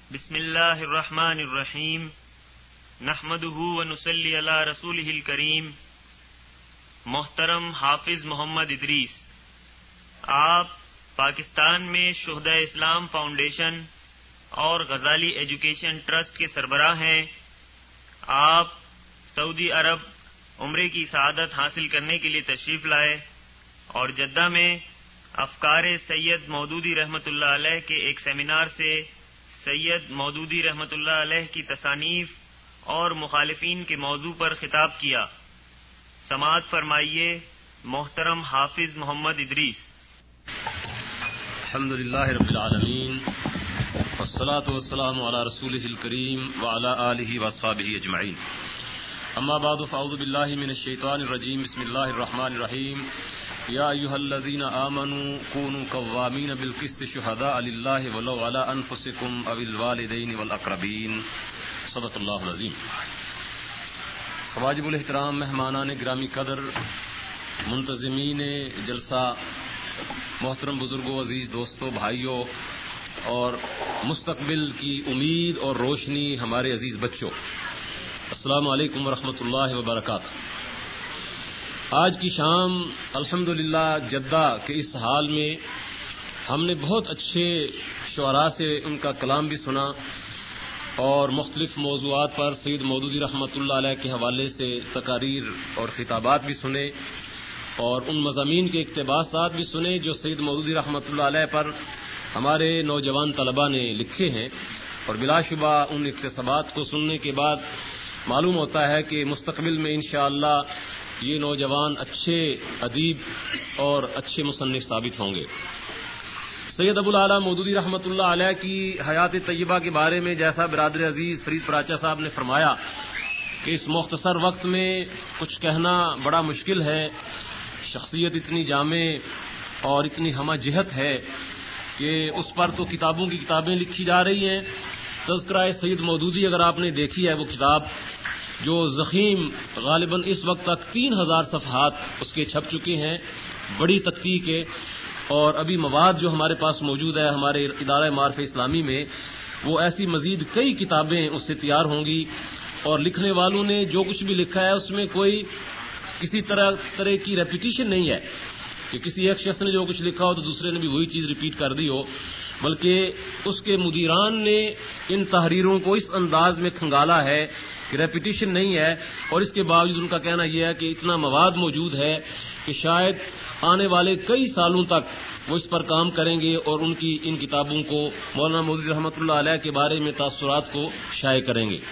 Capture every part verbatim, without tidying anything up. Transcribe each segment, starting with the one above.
بسم اللہ الرحمن الرحیم نحمدہ ونصلی علی رسولہ الکریم. محترم حافظ محمد ادریس، آپ پاکستان میں شہداء اسلام فاؤنڈیشن اور غزالی ایجوکیشن ٹرسٹ کے سربراہ ہیں. آپ سعودی عرب عمرے کی سعادت حاصل کرنے کے لیے تشریف لائے اور جدہ میں افکار سید مودودی رحمۃ اللہ علیہ کے ایک سیمینار سے سید مودودی رحمۃ اللہ علیہ کی تصانیف اور مخالفین کے موضوع پر خطاب کیا. سماعت فرمائیے محترم حافظ محمد ادریس. الحمد للہ رب العالمین والصلاة والسلام علی رسولہ الکریم وعلی آلہ واصحابہ اجمعین. اما بعد فاعوذ باللہ من الشیطان الرجیم. بسم اللہ الرحمن الرحیم. یا ایھا الذین آمنوا کونوا قوامین بالقسط شہداء للہ ولو علی انفسکم او الوالدین والاقربین. صدق اللہ العظیم. واجب الاحترام مہمانان گرامی قدر، منتظمین جلسہ، محترم بزرگوں، عزیز دوستوں، بھائیوں اور مستقبل کی امید اور روشنی ہمارے عزیز بچوں، السلام علیکم ورحمۃ اللہ وبرکاتہ. آج کی شام الحمدللہ جدہ کے اس حال میں ہم نے بہت اچھے شعراء سے ان کا کلام بھی سنا اور مختلف موضوعات پر سید مودودی رحمۃ اللہ علیہ کے حوالے سے تقاریر اور خطابات بھی سنے اور ان مضامین کے اقتباسات بھی سنے جو سید مودودی رحمۃ اللہ علیہ پر ہمارے نوجوان طلباء نے لکھے ہیں. اور بلا شبہ ان اقتباسات کو سننے کے بعد معلوم ہوتا ہے کہ مستقبل میں انشاءاللہ یہ نوجوان اچھے ادیب اور اچھے مصنف ثابت ہوں گے. سید ابو الاعلیٰ مودودی رحمۃ اللہ علیہ کی حیات طیبہ کے بارے میں جیسا برادر عزیز فرید پراچا صاحب نے فرمایا کہ اس مختصر وقت میں کچھ کہنا بڑا مشکل ہے. شخصیت اتنی جامع اور اتنی ہمہ جہت ہے کہ اس پر تو کتابوں کی کتابیں لکھی جا رہی ہیں. تذکرہ سید مودودی اگر آپ نے دیکھی ہے وہ کتاب جو ضخیم غالباً اس وقت تک تین ہزار صفحات اس کے چھپ چکے ہیں، بڑی تحقیق ہے. اور ابھی مواد جو ہمارے پاس موجود ہے ہمارے ادارہ معارف اسلامی میں، وہ ایسی مزید کئی کتابیں اس سے تیار ہوں گی. اور لکھنے والوں نے جو کچھ بھی لکھا ہے اس میں کوئی کسی طرح طرح کی ریپیٹیشن نہیں ہے کہ کسی ایک شخص نے جو کچھ لکھا ہو تو دوسرے نے بھی وہی چیز ریپیٹ کر دی ہو، بلکہ اس کے مدیران نے ان تحریروں کو اس انداز میں کھنگالا ہے کہ ریپیٹیشن نہیں ہے. اور اس کے باوجود ان کا کہنا یہ ہے کہ اتنا مواد موجود ہے کہ شاید آنے والے کئی سالوں تک وہ اس پر کام کریں گے اور ان کی ان کتابوں کو مولانا مودودی رحمۃ اللہ علیہ کے بارے میں تاثرات کو شائع کریں گے.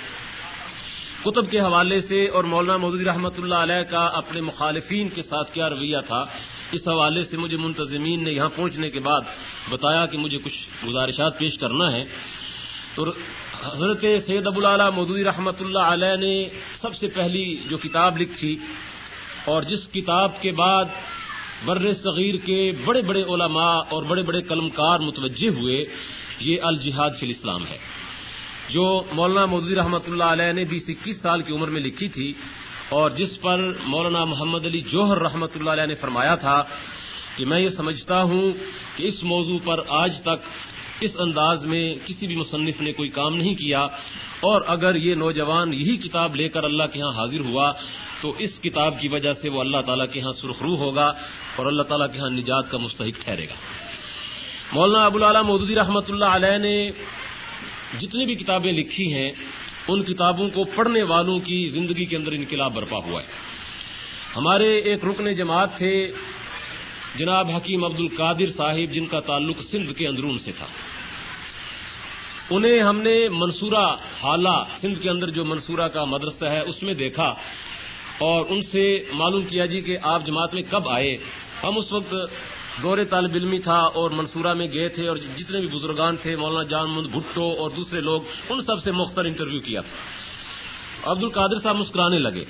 کتب کے حوالے سے اور مولانا مودودی رحمۃ اللہ علیہ کا اپنے مخالفین کے ساتھ کیا رویہ تھا، اس حوالے سے مجھے منتظمین نے یہاں پہنچنے کے بعد بتایا کہ مجھے کچھ گزارشات پیش کرنا ہے. تو حضرت سید ابو الاعلیٰ مودودی رحمۃ اللہ علیہ نے سب سے پہلی جو کتاب لکھی اور جس کتاب کے بعد بر صغیر کے بڑے بڑے علماء اور بڑے بڑے قلمکار متوجہ ہوئے، یہ الجہاد فی الاسلام ہے، جو مولانا مودودی رحمۃ اللہ علیہ نے بیس اکیس سال کی عمر میں لکھی تھی اور جس پر مولانا محمد علی جوہر رحمۃ اللہ علیہ نے فرمایا تھا کہ میں یہ سمجھتا ہوں کہ اس موضوع پر آج تک اس انداز میں کسی بھی مصنف نے کوئی کام نہیں کیا، اور اگر یہ نوجوان یہی کتاب لے کر اللہ کے ہاں حاضر ہوا تو اس کتاب کی وجہ سے وہ اللہ تعالیٰ کے ہاں سرخرو ہوگا اور اللہ تعالیٰ کے ہاں نجات کا مستحق ٹھہرے گا. مولانا ابو الاعلیٰ مودودی رحمۃ اللہ علیہ نے جتنی بھی کتابیں لکھی ہیں ان کتابوں کو پڑھنے والوں کی زندگی کے اندر انقلاب برپا ہوا ہے. ہمارے ایک رکن جماعت تھے جناب حکیم عبد القادر صاحب، جن کا تعلق سندھ کے اندرون سے تھا. انہیں ہم نے منصورہ حالہ سندھ کے اندر جو منصورہ کا مدرسہ ہے اس میں دیکھا اور ان سے معلوم کیا جی کہ آپ جماعت میں کب آئے. ہم اس وقت دور طالب علمی تھا اور منصورہ میں گئے تھے اور جتنے بھی بزرگان تھے مولانا جان محمد بھٹو اور دوسرے لوگ، ان سب سے مختصر انٹرویو کیا تھا. عبد القادر صاحب مسکرانے لگے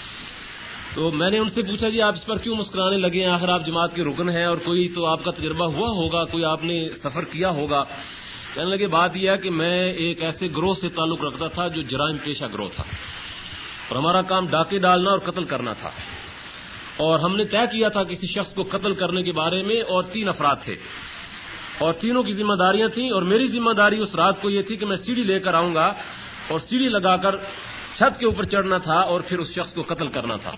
تو میں نے ان سے پوچھا جی آپ اس پر کیوں مسکرانے لگے ہیں، آخر آپ جماعت کے رکن ہیں اور کوئی تو آپ کا تجربہ ہوا ہوگا، کوئی آپ نے سفر کیا ہوگا. کہنے لگے بات یہ ہے کہ میں ایک ایسے گروہ سے تعلق رکھتا تھا جو جرائم پیشہ گروہ تھا اور ہمارا کام ڈاکے ڈالنا اور قتل کرنا تھا، اور ہم نے طے کیا تھا کسی شخص کو قتل کرنے کے بارے میں، اور تین افراد تھے. اور تینوں کی ذمہ داریاں تھیں، اور میری ذمہ داری اس رات کو یہ تھی کہ میں سیڑھی لے کر آؤں گا اور سیڑھی لگا کر چھت کے اوپر چڑھنا تھا اور پھر اس شخص کو قتل کرنا تھا۔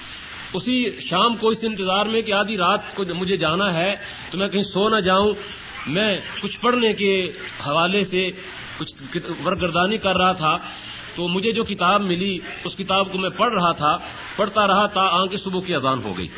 اسی شام کو اس انتظار میں کہ آدھی رات کو مجھے جانا ہے تو میں کہیں سو نہ جاؤں، میں کچھ پڑھنے کے حوالے سے کچھ ورگردانی کر رہا تھا، تو مجھے جو کتاب ملی اس کتاب کو میں پڑھ رہا تھا، پڑھتا رہا تا آنکھ صبح کی اذان ہو گئی،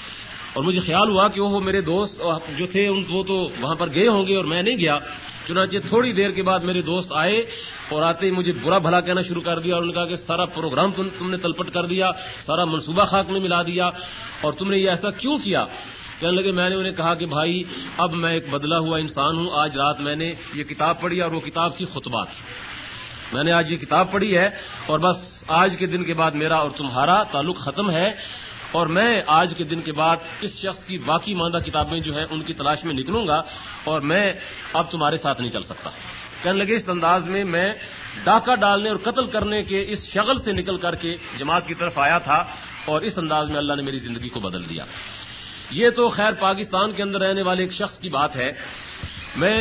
اور مجھے خیال ہوا کہ وہ میرے دوست جو تھے وہ تو وہاں پر گئے ہوں گے اور میں نہیں گیا۔ چنانچہ تھوڑی دیر کے بعد میرے دوست آئے اور آتے ہی مجھے برا بھلا کہنا شروع کر دیا، اور انہوں نے کہا کہ سارا پروگرام تم, تم نے تلپٹ کر دیا، سارا منصوبہ خاک میں ملا دیا، اور تم نے یہ ایسا کیوں کیا؟ کہنے لگے میں نے انہیں کہا کہ بھائی اب میں ایک بدلا ہوا انسان ہوں، آج رات میں نے یہ کتاب پڑھی اور وہ کتاب تھی خطبات، میں نے آج یہ کتاب پڑھی ہے اور بس آج کے دن کے بعد میرا اور تمہارا تعلق ختم ہے، اور میں آج کے دن کے بعد اس شخص کی باقی ماندہ کتابیں جو ہیں ان کی تلاش میں نکلوں گا اور میں اب تمہارے ساتھ نہیں چل سکتا۔ کہنے لگے اس انداز میں میں ڈاکہ ڈالنے اور قتل کرنے کے اس شغل سے نکل کر کے جماعت کی طرف آیا تھا، اور اس انداز میں اللہ نے میری زندگی کو بدل دیا۔ یہ تو خیر پاکستان کے اندر رہنے والے ایک شخص کی بات ہے۔ میں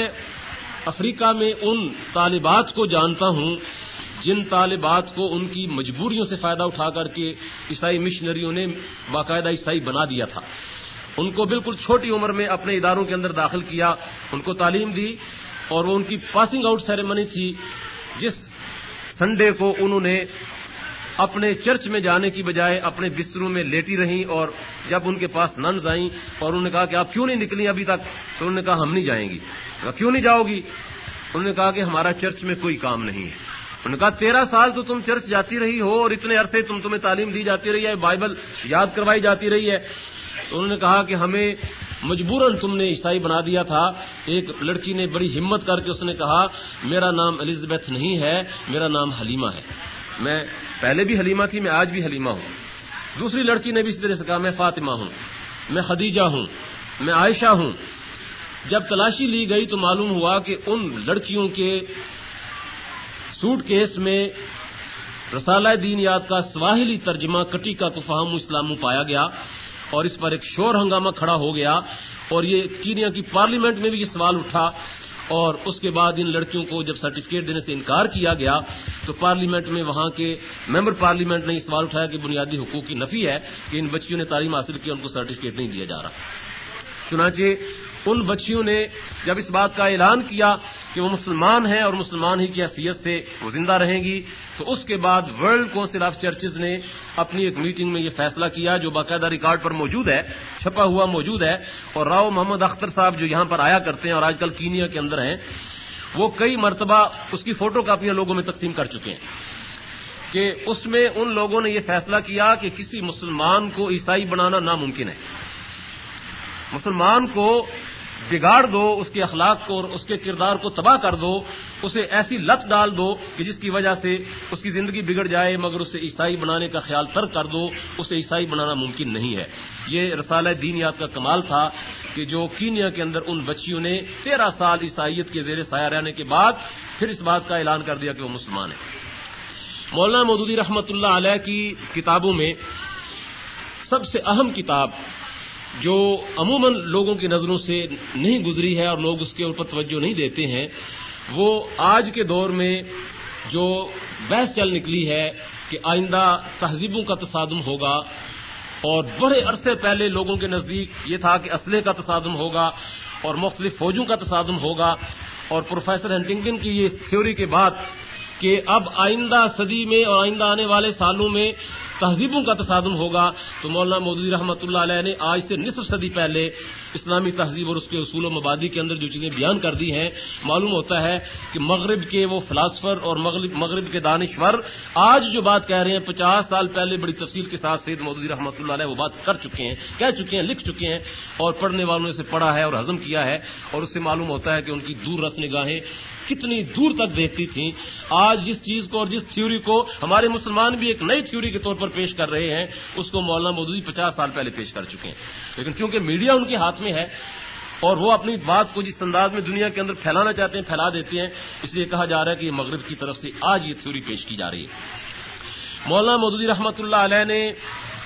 افریقہ میں ان طالبات کو جانتا ہوں جن طالبات کو ان کی مجبوریوں سے فائدہ اٹھا کر کے عیسائی مشنریوں نے باقاعدہ عیسائی بنا دیا تھا، ان کو بالکل چھوٹی عمر میں اپنے اداروں کے اندر داخل کیا، ان کو تعلیم دی، اور وہ ان کی پاسنگ آؤٹ سیریمنی تھی جس سنڈے کو انہوں نے اپنے چرچ میں جانے کی بجائے اپنے بستروں میں لیٹی رہیں، اور جب ان کے پاس ننز آئیں اور انہوں نے کہا کہ آپ کیوں نہیں نکلی ابھی تک، تو انہوں نے کہا ہم نہیں جائیں گی۔ کہا کیوں نہیں جاؤ گی؟ انہوں نے کہا کہ ہمارا چرچ میں کوئی کام نہیں ہے۔ انہوں نے کہا تیرہ سال تو تم چرچ جاتی رہی ہو اور اتنے عرصے تم تمہیں تعلیم دی جاتی رہی ہے، بائبل یاد کروائی جاتی رہی ہے۔ تو انہوں نے کہا کہ ہمیں مجبوراً تم نے عیسائی بنا دیا تھا۔ ایک لڑکی نے بڑی ہمت کر کے اس نے کہا میرا نام الزبیتھ نہیں ہے، میرا نام حلیمہ ہے، میں پہلے بھی حلیمہ تھی، میں آج بھی حلیمہ ہوں۔ دوسری لڑکی نے بھی اس طرح سے کہا میں فاطمہ ہوں، میں خدیجہ ہوں، میں عائشہ ہوں۔ جب تلاشی لی گئی تو معلوم ہوا کہ ان لڑکیوں کے سوٹ کیس میں رسالہ دین یاد کا سواحلی ترجمہ کٹی کا تفہم اسلام پایا گیا، اور اس پر ایک شور ہنگامہ کھڑا ہو گیا، اور یہ کینیا کی پارلیمنٹ میں بھی یہ سوال اٹھا، اور اس کے بعد ان لڑکیوں کو جب سرٹیفکیٹ دینے سے انکار کیا گیا تو پارلیمنٹ میں وہاں کے ممبر پارلیمنٹ نے یہ سوال اٹھایا کہ بنیادی حقوق کی نفی ہے کہ ان بچیوں نے تعلیم حاصل کی، ان کو سرٹیفکیٹ نہیں دیا جا رہا۔ چنانچہ ان بچیوں نے جب اس بات کا اعلان کیا کہ وہ مسلمان ہیں اور مسلمان ہی کی حیثیت سے وہ زندہ رہیں گی، تو اس کے بعد ورلڈ کونسل آف چرچز نے اپنی ایک میٹنگ میں یہ فیصلہ کیا جو باقاعدہ ریکارڈ پر موجود ہے، چھپا ہوا موجود ہے، اور راؤ محمد اختر صاحب جو یہاں پر آیا کرتے ہیں اور آج کل کینیا کے اندر ہیں، وہ کئی مرتبہ اس کی فوٹو کاپیاں لوگوں میں تقسیم کر چکے ہیں کہ اس میں ان لوگوں نے یہ فیصلہ کیا کہ کسی مسلمان کو عیسائی بنانا ناممکن ہے، مسلمان کو بگاڑ دو، اس کے اخلاق کو اور اس کے کردار کو تباہ کر دو، اسے ایسی لت ڈال دو کہ جس کی وجہ سے اس کی زندگی بگڑ جائے، مگر اسے عیسائی بنانے کا خیال ترک کر دو، اسے عیسائی بنانا ممکن نہیں ہے۔ یہ رسالہ دین یاد کا کمال تھا کہ جو کینیا کے اندر ان بچیوں نے تیرہ سال عیسائیت کے زیر سایہ رہنے کے بعد پھر اس بات کا اعلان کر دیا کہ وہ مسلمان ہیں۔ مولانا مودودی رحمۃ اللہ علیہ کی کتابوں میں سب سے اہم کتاب جو عموماً لوگوں کی نظروں سے نہیں گزری ہے اور لوگ اس کے اوپر توجہ نہیں دیتے ہیں، وہ آج کے دور میں جو بحث چل نکلی ہے کہ آئندہ تہذیبوں کا تصادم ہوگا، اور بڑے عرصے پہلے لوگوں کے نزدیک یہ تھا کہ اسلحے کا تصادم ہوگا اور مختلف فوجوں کا تصادم ہوگا، اور پروفیسر ہنٹنگٹن کی یہ تھیوری کے بعد کہ اب آئندہ صدی میں اور آئندہ آنے والے سالوں میں تہذیبوں کا تصادم ہوگا، تو مولانا مودودی رحمۃ اللہ علیہ نے آج سے نصف صدی پہلے اسلامی تہذیب اور اس کے اصول و مبادی کے اندر جو چیزیں بیان کر دی ہیں، معلوم ہوتا ہے کہ مغرب کے وہ فلاسفر اور مغرب مغرب کے دانشور آج جو بات کہہ رہے ہیں پچاس سال پہلے بڑی تفصیل کے ساتھ سید مودودی رحمۃ اللہ علیہ وہ بات کر چکے ہیں، کہہ چکے ہیں، لکھ چکے ہیں، اور پڑھنے والوں نے اسے پڑھا ہے اور ہضم کیا ہے، اور اس سے معلوم ہوتا ہے کہ ان کی دور رس نگاہیں کتنی دور تک دیکھتی تھیں۔ آج جس چیز کو اور جس تھیوری کو ہمارے مسلمان بھی ایک نئی تھیوری کے طور پر پیش کر رہے ہیں، اس کو مولانا مودودی پچاس سال پہلے پیش کر چکے ہیں، لیکن کیونکہ میڈیا ان کے ہاتھ میں ہے اور وہ اپنی بات کو جس انداز میں دنیا کے اندر پھیلانا چاہتے ہیں پھیلا دیتے ہیں، اس لیے کہا جا رہا ہے کہ یہ مغرب کی طرف سے آج یہ تھیوری پیش کی جا رہی ہے۔ مولانا مودودی رحمۃ اللہ علیہ نے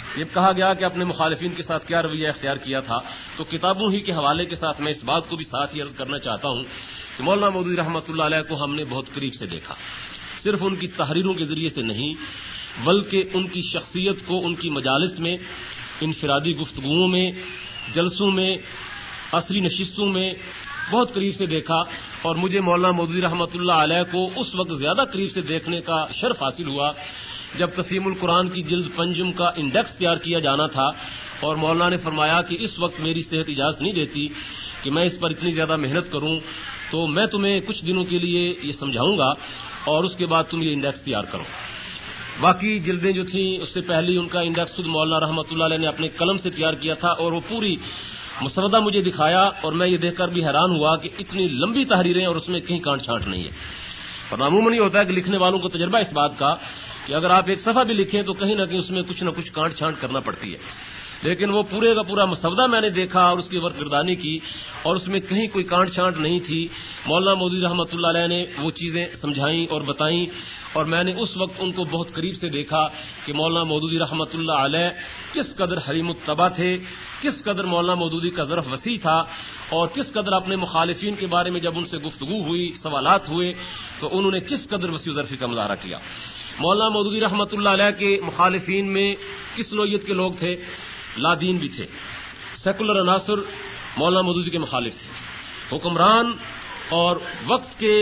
یہ کہا گیا کہ اپنے مخالفین کے ساتھ کیا رویہ اختیار کیا تھا، تو کتابوں ہی کے حوالے کے ساتھ میں اس بات کو بھی ساتھ ہی عرض کرنا چاہتا ہوں کہ مولانا مودودی رحمۃ اللہ علیہ کو ہم نے بہت قریب سے دیکھا، صرف ان کی تحریروں کے ذریعے سے نہیں بلکہ ان کی شخصیت کو ان کی مجالس میں، انفرادی گفتگوؤں میں، جلسوں میں، عصری نشستوں میں بہت قریب سے دیکھا، اور مجھے مولانا مودودی رحمۃ اللہ علیہ کو اس وقت زیادہ قریب سے دیکھنے کا شرف حاصل ہوا جب تفہیم القرآن کی جلد پنجم کا انڈیکس تیار کیا جانا تھا، اور مولانا نے فرمایا کہ اس وقت میری صحت اجازت نہیں دیتی کہ میں اس پر اتنی زیادہ محنت کروں، تو میں تمہیں کچھ دنوں کے لیے یہ سمجھاؤں گا اور اس کے بعد تم یہ انڈیکس تیار کرو۔ باقی جلدیں جو تھیں اس سے پہلے ان کا انڈیکس خود مولانا رحمۃ اللہ علیہ نے اپنے قلم سے تیار کیا تھا، اور وہ پوری مسودہ مجھے دکھایا، اور میں یہ دیکھ کر بھی حیران ہوا کہ اتنی لمبی تحریریں اور اس میں کہیں کانٹ چھانٹ نہیں ہے۔ اور عموماً یہ ہوتا ہے کہ لکھنے والوں کو تجربہ اس بات کا کہ اگر آپ ایک صفحہ بھی لکھیں تو کہیں نہ کہیں اس میں کچھ نہ کچھ کانٹ چھانٹ کرنا پڑتی ہے، لیکن وہ پورے کا پورا مسودہ میں نے دیکھا اور اس کی ورگردانی کی، اور اس میں کہیں کوئی کانٹ چھانٹ نہیں تھی۔ مولانا مودودی رحمۃ اللہ علیہ نے وہ چیزیں سمجھائیں اور بتائیں، اور میں نے اس وقت ان کو بہت قریب سے دیکھا کہ مولانا مودودی رحمۃ اللہ علیہ کس قدر حلیم الطبع تھے، کس قدر مولانا مودودی کا ظرف وسیع تھا، اور کس قدر اپنے مخالفین کے بارے میں جب ان سے گفتگو ہوئی، سوالات ہوئے، تو انہوں نے کس قدر وسیع ظرفی کا مظاہرہ کیا۔ مولانا مودودی رحمۃ اللہ علیہ کے مخالفین میں کس نوعیت کے لوگ تھے؟ لادین بھی تھے، سیکولر عناصر مولانا مودودی کے مخالف تھے، حکمران اور وقت کے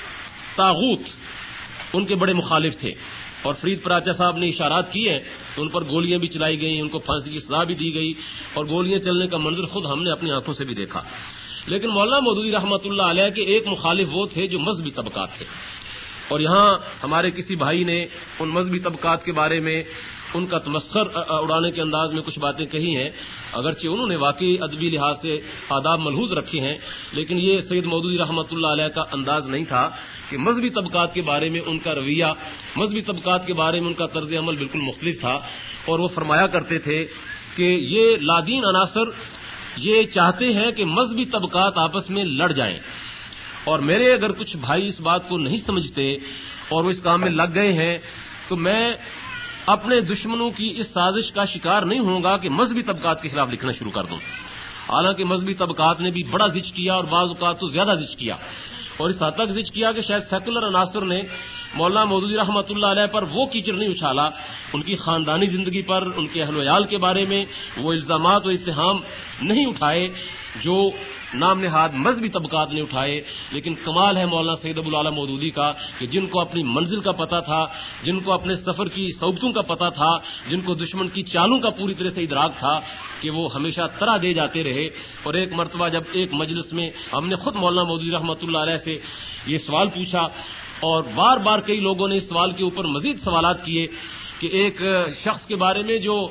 طاغوت ان کے بڑے مخالف تھے، اور فرید پراچا صاحب نے اشارات کیے ہیں تو ان پر گولیاں بھی چلائی گئیں، ان کو پھانسی کی سزا بھی دی گئی، اور گولیاں چلنے کا منظر خود ہم نے اپنی آنکھوں سے بھی دیکھا۔ لیکن مولانا مودودی رحمۃ اللہ علیہ کے ایک مخالف وہ تھے جو مذہبی طبقات تھے، اور یہاں ہمارے کسی بھائی نے ان مذہبی طبقات کے بارے میں ان کا تمسخر اڑانے کے انداز میں کچھ باتیں کہی ہیں، اگرچہ انہوں نے واقعی ادبی لحاظ سے آداب ملحوظ رکھے ہیں، لیکن یہ سید مودودی رحمۃ اللہ علیہ کا انداز نہیں تھا کہ مذہبی طبقات کے بارے میں ان کا رویہ، مذہبی طبقات کے بارے میں ان کا طرز عمل بالکل مختلف تھا، اور وہ فرمایا کرتے تھے کہ یہ لادین عناصر یہ چاہتے ہیں کہ مذہبی طبقات آپس میں لڑ جائیں، اور میرے اگر کچھ بھائی اس بات کو نہیں سمجھتے اور وہ اس کام میں لگ گئے ہیں تو میں اپنے دشمنوں کی اس سازش کا شکار نہیں ہوں گا کہ مذہبی طبقات کے خلاف لکھنا شروع کر دوں۔ حالانکہ مذہبی طبقات نے بھی بڑا زج کیا، اور بعض اوقات تو زیادہ زج کیا، اور اس حد تک زج کیا کہ شاید سیکولر عناصر نے مولانا مودودی رحمۃ اللہ علیہ پر وہ کیچڑ نہیں اچھالا، ان کی خاندانی زندگی پر، ان کے اہل و عیال کے بارے میں وہ الزامات و اتہام نہیں اٹھائے جو نام نہاد مذہبی طبقات نے اٹھائے۔ لیکن کمال ہے مولانا سید ابو العالی مودودی کا کہ جن کو اپنی منزل کا پتہ تھا، جن کو اپنے سفر کی صعوبتوں کا پتہ تھا، جن کو دشمن کی چالوں کا پوری طرح سے ادراک تھا، کہ وہ ہمیشہ طرح دے جاتے رہے۔ اور ایک مرتبہ جب ایک مجلس میں ہم نے خود مولانا مودودی رحمۃ اللہ علیہ سے یہ سوال پوچھا، اور بار بار کئی لوگوں نے اس سوال کے اوپر مزید سوالات کیے کہ ایک شخص کے بارے میں جو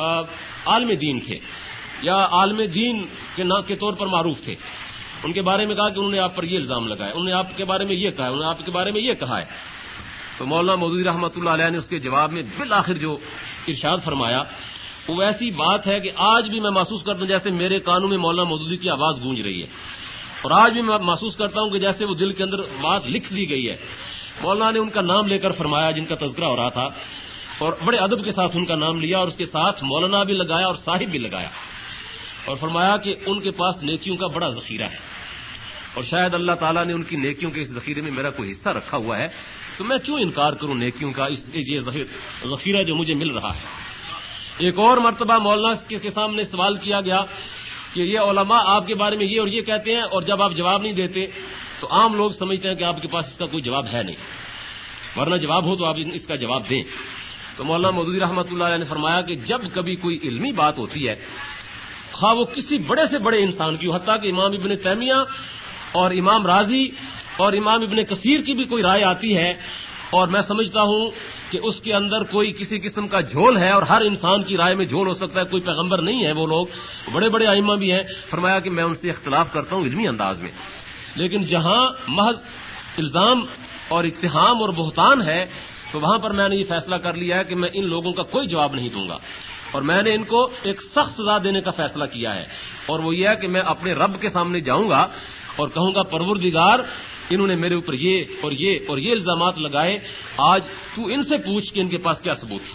عالم دین تھے یا عالم دین کے نام کے طور پر معروف تھے، ان کے بارے میں کہا کہ انہوں نے آپ پر یہ الزام لگایا، انہوں نے آپ کے بارے میں یہ کہا ہے، انہوں نے آپ کے بارے میں یہ کہا ہے۔ تو مولانا مودودی رحمۃ اللہ علیہ نے اس کے جواب میں بالآخر جو ارشاد فرمایا وہ ایسی بات ہے کہ آج بھی میں محسوس کرتا ہوں جیسے میرے کانوں میں مولانا مودودی کی آواز گونج رہی ہے، اور آج بھی میں محسوس کرتا ہوں کہ جیسے وہ دل کے اندر بات لکھ دی گئی ہے۔ مولانا نے ان کا نام لے کر فرمایا جن کا تذکرہ ہو رہا تھا، اور بڑے ادب کے ساتھ ان کا نام لیا، اور اس کے ساتھ مولانا بھی لگایا اور صاحب بھی لگایا، اور فرمایا کہ ان کے پاس نیکیوں کا بڑا ذخیرہ ہے، اور شاید اللہ تعالیٰ نے ان کی نیکیوں کے اس ذخیرے میں میرا کوئی حصہ رکھا ہوا ہے، تو میں کیوں انکار کروں نیکیوں کا اس یہ ذخیرہ جو مجھے مل رہا ہے۔ ایک اور مرتبہ مولانا کے سامنے سوال کیا گیا کہ یہ علماء آپ کے بارے میں یہ اور یہ کہتے ہیں، اور جب آپ جواب نہیں دیتے تو عام لوگ سمجھتے ہیں کہ آپ کے پاس اس کا کوئی جواب ہے نہیں، ورنہ جواب ہو تو آپ اس کا جواب دیں۔ تو مولانا مودودی رحمۃ اللہ علیہ نے فرمایا کہ جب کبھی کوئی علمی بات ہوتی ہے، خواہ وہ کسی بڑے سے بڑے انسان کی ہو، حتیٰ کہ امام ابن تیمیہ اور امام راضی اور امام ابن کثیر کی بھی کوئی رائے آتی ہے، اور میں سمجھتا ہوں کہ اس کے اندر کوئی کسی قسم کا جھول ہے، اور ہر انسان کی رائے میں جھول ہو سکتا ہے، کوئی پیغمبر نہیں ہے وہ لوگ، بڑے بڑے ائمہ بھی ہیں، فرمایا کہ میں ان سے اختلاف کرتا ہوں علمی انداز میں، لیکن جہاں محض الزام اور اتہام اور بہتان ہے تو وہاں پر میں نے یہ فیصلہ کر لیا ہے کہ میں ان لوگوں کا کوئی جواب نہیں دوں گا، اور میں نے ان کو ایک سخت سزا دینے کا فیصلہ کیا ہے، اور وہ یہ ہے کہ میں اپنے رب کے سامنے جاؤں گا اور کہوں گا پروردگار انہوں نے میرے اوپر یہ اور یہ اور یہ الزامات لگائے، آج تو ان سے پوچھ کہ ان کے پاس کیا ثبوت تھا۔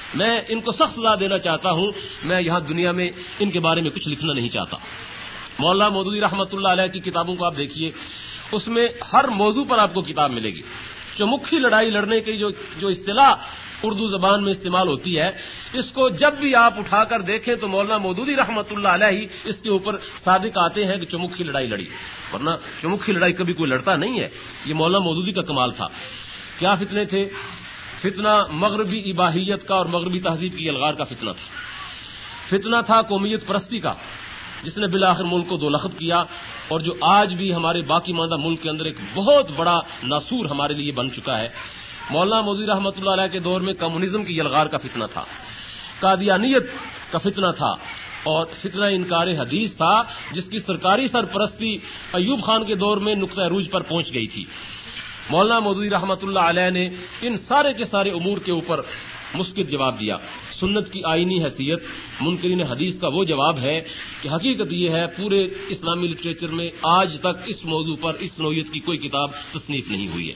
میں ان کو سخت سزا دینا چاہتا ہوں، میں یہاں دنیا میں ان کے بارے میں کچھ لکھنا نہیں چاہتا۔ مولانا مودودی رحمۃ اللہ علیہ کی کتابوں کو آپ دیکھیے، اس میں ہر موضوع پر آپ کو کتاب ملے گی۔ چمکھی لڑائی لڑنے کی جو جو اصطلاح اردو زبان میں استعمال ہوتی ہے، اس کو جب بھی آپ اٹھا کر دیکھیں تو مولانا مودودی رحمۃ اللہ علیہ ہی اس کے اوپر صادق آتے ہیں کہ چمکھی لڑائی لڑی، ورنہ چمکھی لڑائی کبھی کوئی لڑتا نہیں ہے۔ یہ مولانا مودودی کا کمال تھا۔ کیا فتنے تھے؟ فتنہ مغربی اباحیت کا اور مغربی تہذیب کی الغار کا فتنہ تھا۔ فتنہ تھا قومیت پرستی کا، جس نے بالآخر ملک کو دو لخت کیا، اور جو آج بھی ہمارے باقی ماندہ ملک کے اندر ایک بہت بڑا ناسور ہمارے لیے بن چکا ہے۔ مولانا مودودی رحمۃ اللہ علیہ کے دور میں کمیونزم کی یلغار کا فتنہ تھا، قادیانیت کا فتنہ تھا، اور فتنہ انکار حدیث تھا، جس کی سرکاری سرپرستی ایوب خان کے دور میں نقطہ عروج پر پہنچ گئی تھی۔ مولانا مودودی رحمۃ اللہ علیہ نے ان سارے کے سارے امور کے اوپر مثبت جواب دیا۔ سنت کی آئینی حیثیت، منکرین حدیث کا وہ جواب ہے کہ حقیقت یہ ہے پورے اسلامی لٹریچر میں آج تک اس موضوع پر اس نوعیت کی کوئی کتاب تصنیف نہیں ہوئی ہے۔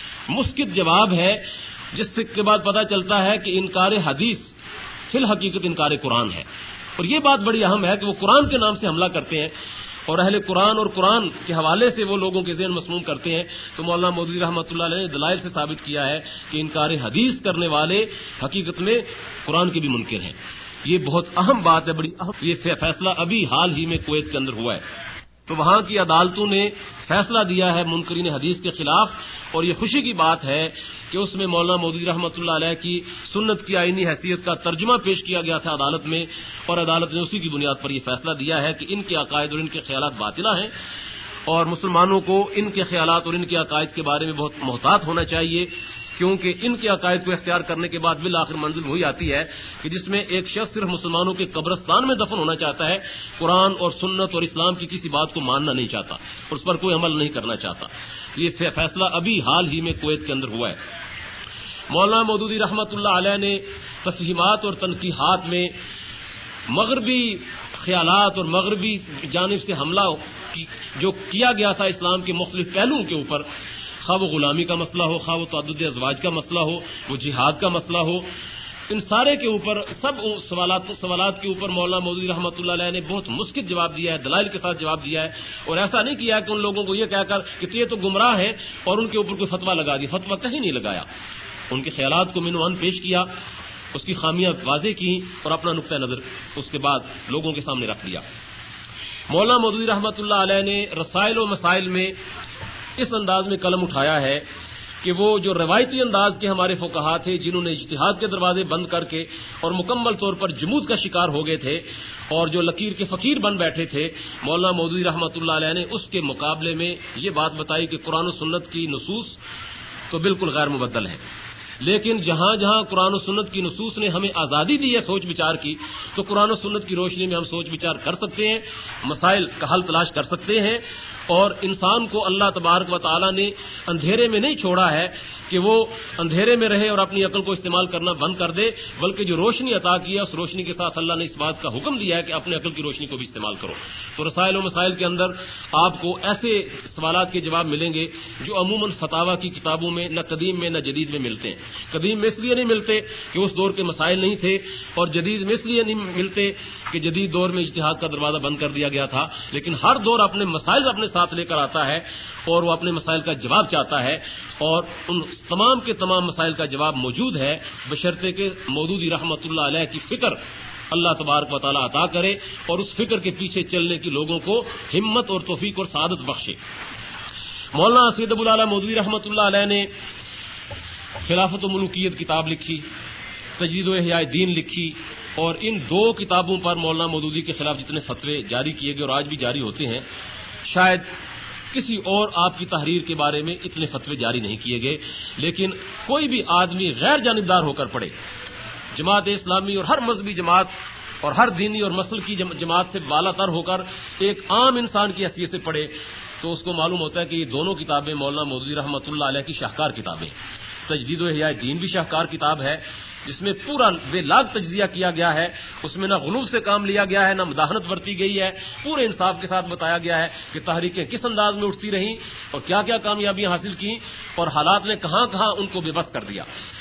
مسکت جواب ہے، جس کے بعد پتہ چلتا ہے کہ انکار حدیث فی الحقیقت انکار قرآن ہے، اور یہ بات بڑی اہم ہے کہ وہ قرآن کے نام سے حملہ کرتے ہیں، اور اہل قرآن اور قرآن کے حوالے سے وہ لوگوں کے ذہن مسموم کرتے ہیں۔ تو مولانا مودودی رحمۃ اللہ علیہ نے دلائل سے ثابت کیا ہے کہ انکار حدیث کرنے والے حقیقت میں قرآن کے بھی منکر ہیں۔ یہ بہت اہم بات ہے، بڑی اہم۔ یہ فیصلہ ابھی حال ہی میں کویت کے اندر ہوا ہے، تو وہاں کی عدالتوں نے فیصلہ دیا ہے منکرین حدیث کے خلاف، اور یہ خوشی کی بات ہے کہ اس میں مولانا مودودی رحمۃ اللہ علیہ کی سنت کی آئینی حیثیت کا ترجمہ پیش کیا گیا تھا عدالت میں، اور عدالت نے اسی کی بنیاد پر یہ فیصلہ دیا ہے کہ ان کے عقائد اور ان کے خیالات باطلہ ہیں، اور مسلمانوں کو ان کے خیالات اور ان کے عقائد کے بارے میں بہت محتاط ہونا چاہیے، کیونکہ ان کے عقائد کو اختیار کرنے کے بعد بالآخر منزل وہی آتی ہے کہ جس میں ایک شخص صرف مسلمانوں کے قبرستان میں دفن ہونا چاہتا ہے، قرآن اور سنت اور اسلام کی کسی بات کو ماننا نہیں چاہتا، اس پر کوئی عمل نہیں کرنا چاہتا۔ یہ فیصلہ ابھی حال ہی میں کویت کے اندر ہوا ہے۔ مولانا مودودی رحمۃ اللہ علیہ نے تفہیمات اور تنقیحات میں مغربی خیالات اور مغربی جانب سے حملہ جو کیا گیا تھا اسلام کے مختلف پہلوؤں کے اوپر، خواہ وہ غلامی کا مسئلہ ہو، خواہ وہ تعدد ازواج کا مسئلہ ہو، وہ جہاد کا مسئلہ ہو، ان سارے کے اوپر سب سوالات سوالات کے اوپر مولانا مودودی رحمۃ اللہ علیہ نے بہت مثبت جواب دیا ہے، دلائل کے ساتھ جواب دیا ہے، اور ایسا نہیں کیا کہ ان لوگوں کو یہ کہہ کر کہ یہ تو گمراہ ہیں اور ان کے اوپر کوئی فتویٰ لگا دیا، فتویٰ کہیں نہیں لگایا۔ ان کے خیالات کو منو ان پیش کیا، اس کی خامیاں واضح کی، اور اپنا نقطہ نظر اس کے بعد لوگوں کے سامنے رکھ دیا۔ مولانا مودودی رحمۃ اللہ علیہ نے رسائل و مسائل میں اس انداز میں قلم اٹھایا ہے کہ وہ جو روایتی انداز کے ہمارے فقہا تھے، جنہوں نے اجتہاد کے دروازے بند کر کے اور مکمل طور پر جمود کا شکار ہو گئے تھے اور جو لکیر کے فقیر بن بیٹھے تھے، مولانا مودودی رحمۃ اللہ علیہ نے اس کے مقابلے میں یہ بات بتائی کہ قرآن و سنت کی نصوص تو بالکل غیر مبدل ہے، لیکن جہاں جہاں قرآن و سنت کی نصوص نے ہمیں آزادی دی ہے سوچ بچار کی، تو قرآن و سنت کی روشنی میں ہم سوچ بچار کر سکتے ہیں، مسائل کا حل تلاش کر سکتے ہیں، اور انسان کو اللہ تبارک و تعالی نے اندھیرے میں نہیں چھوڑا ہے کہ وہ اندھیرے میں رہے اور اپنی عقل کو استعمال کرنا بند کر دے، بلکہ جو روشنی عطا کی ہے اس روشنی کے ساتھ اللہ نے اس بات کا حکم دیا ہے کہ اپنے عقل کی روشنی کو بھی استعمال کرو۔ تو رسائل و مسائل کے اندر آپ کو ایسے سوالات کے جواب ملیں گے جو عموماً فتاوی کی کتابوں میں نہ قدیم میں نہ جدید میں ملتے ہیں۔ قدیم میں اس لیے نہیں ملتے کہ اس دور کے مسائل نہیں تھے، اور جدید میں اس لیے نہیں ملتے کہ جدید دور میں اجتہاد کا دروازہ بند کر دیا گیا تھا، لیکن ہر دور اپنے مسائل اپنے ساتھ لے کر آتا ہے اور وہ اپنے مسائل کا جواب چاہتا ہے، اور ان تمام کے تمام مسائل کا جواب موجود ہے، بشرطے کہ مودودی رحمۃ اللہ علیہ کی فکر اللہ تبارک و تعالی عطا کرے اور اس فکر کے پیچھے چلنے کی لوگوں کو ہمت اور توفیق اور سعادت بخشے۔ مولانا سید ابو الاعلی مودودی رحمۃ اللہ علیہ نے خلافت و ملوکیت کتاب لکھی، تجدید و احیاء دین لکھی، اور ان دو کتابوں پر مولانا مودودی کے خلاف جتنے فتوے جاری کیے گئے اور آج بھی جاری ہوتے ہیں، شاید کسی اور آپ کی تحریر کے بارے میں اتنے فتوے جاری نہیں کیے گئے، لیکن کوئی بھی آدمی غیر جانبدار ہو کر پڑھے، جماعت اسلامی اور ہر مذہبی جماعت اور ہر دینی اور مسل کی جماعت سے بالا تر ہو کر ایک عام انسان کی حیثیت سے پڑھے تو اس کو معلوم ہوتا ہے کہ یہ دونوں کتابیں مولانا مودودی رحمۃ اللہ علیہ کی شاہکار کتابیں۔ تجدید و احیاء دین بھی شاہکار کتاب ہے، جس میں پورا بے لاگ تجزیہ کیا گیا ہے، اس میں نہ غلو سے کام لیا گیا ہے، نہ مداحنت برتی گئی ہے، پورے انصاف کے ساتھ بتایا گیا ہے کہ تحریکیں کس انداز میں اٹھتی رہیں اور کیا کیا کامیابیاں حاصل کی اور حالات نے کہاں کہاں ان کو بے بس کر دیا۔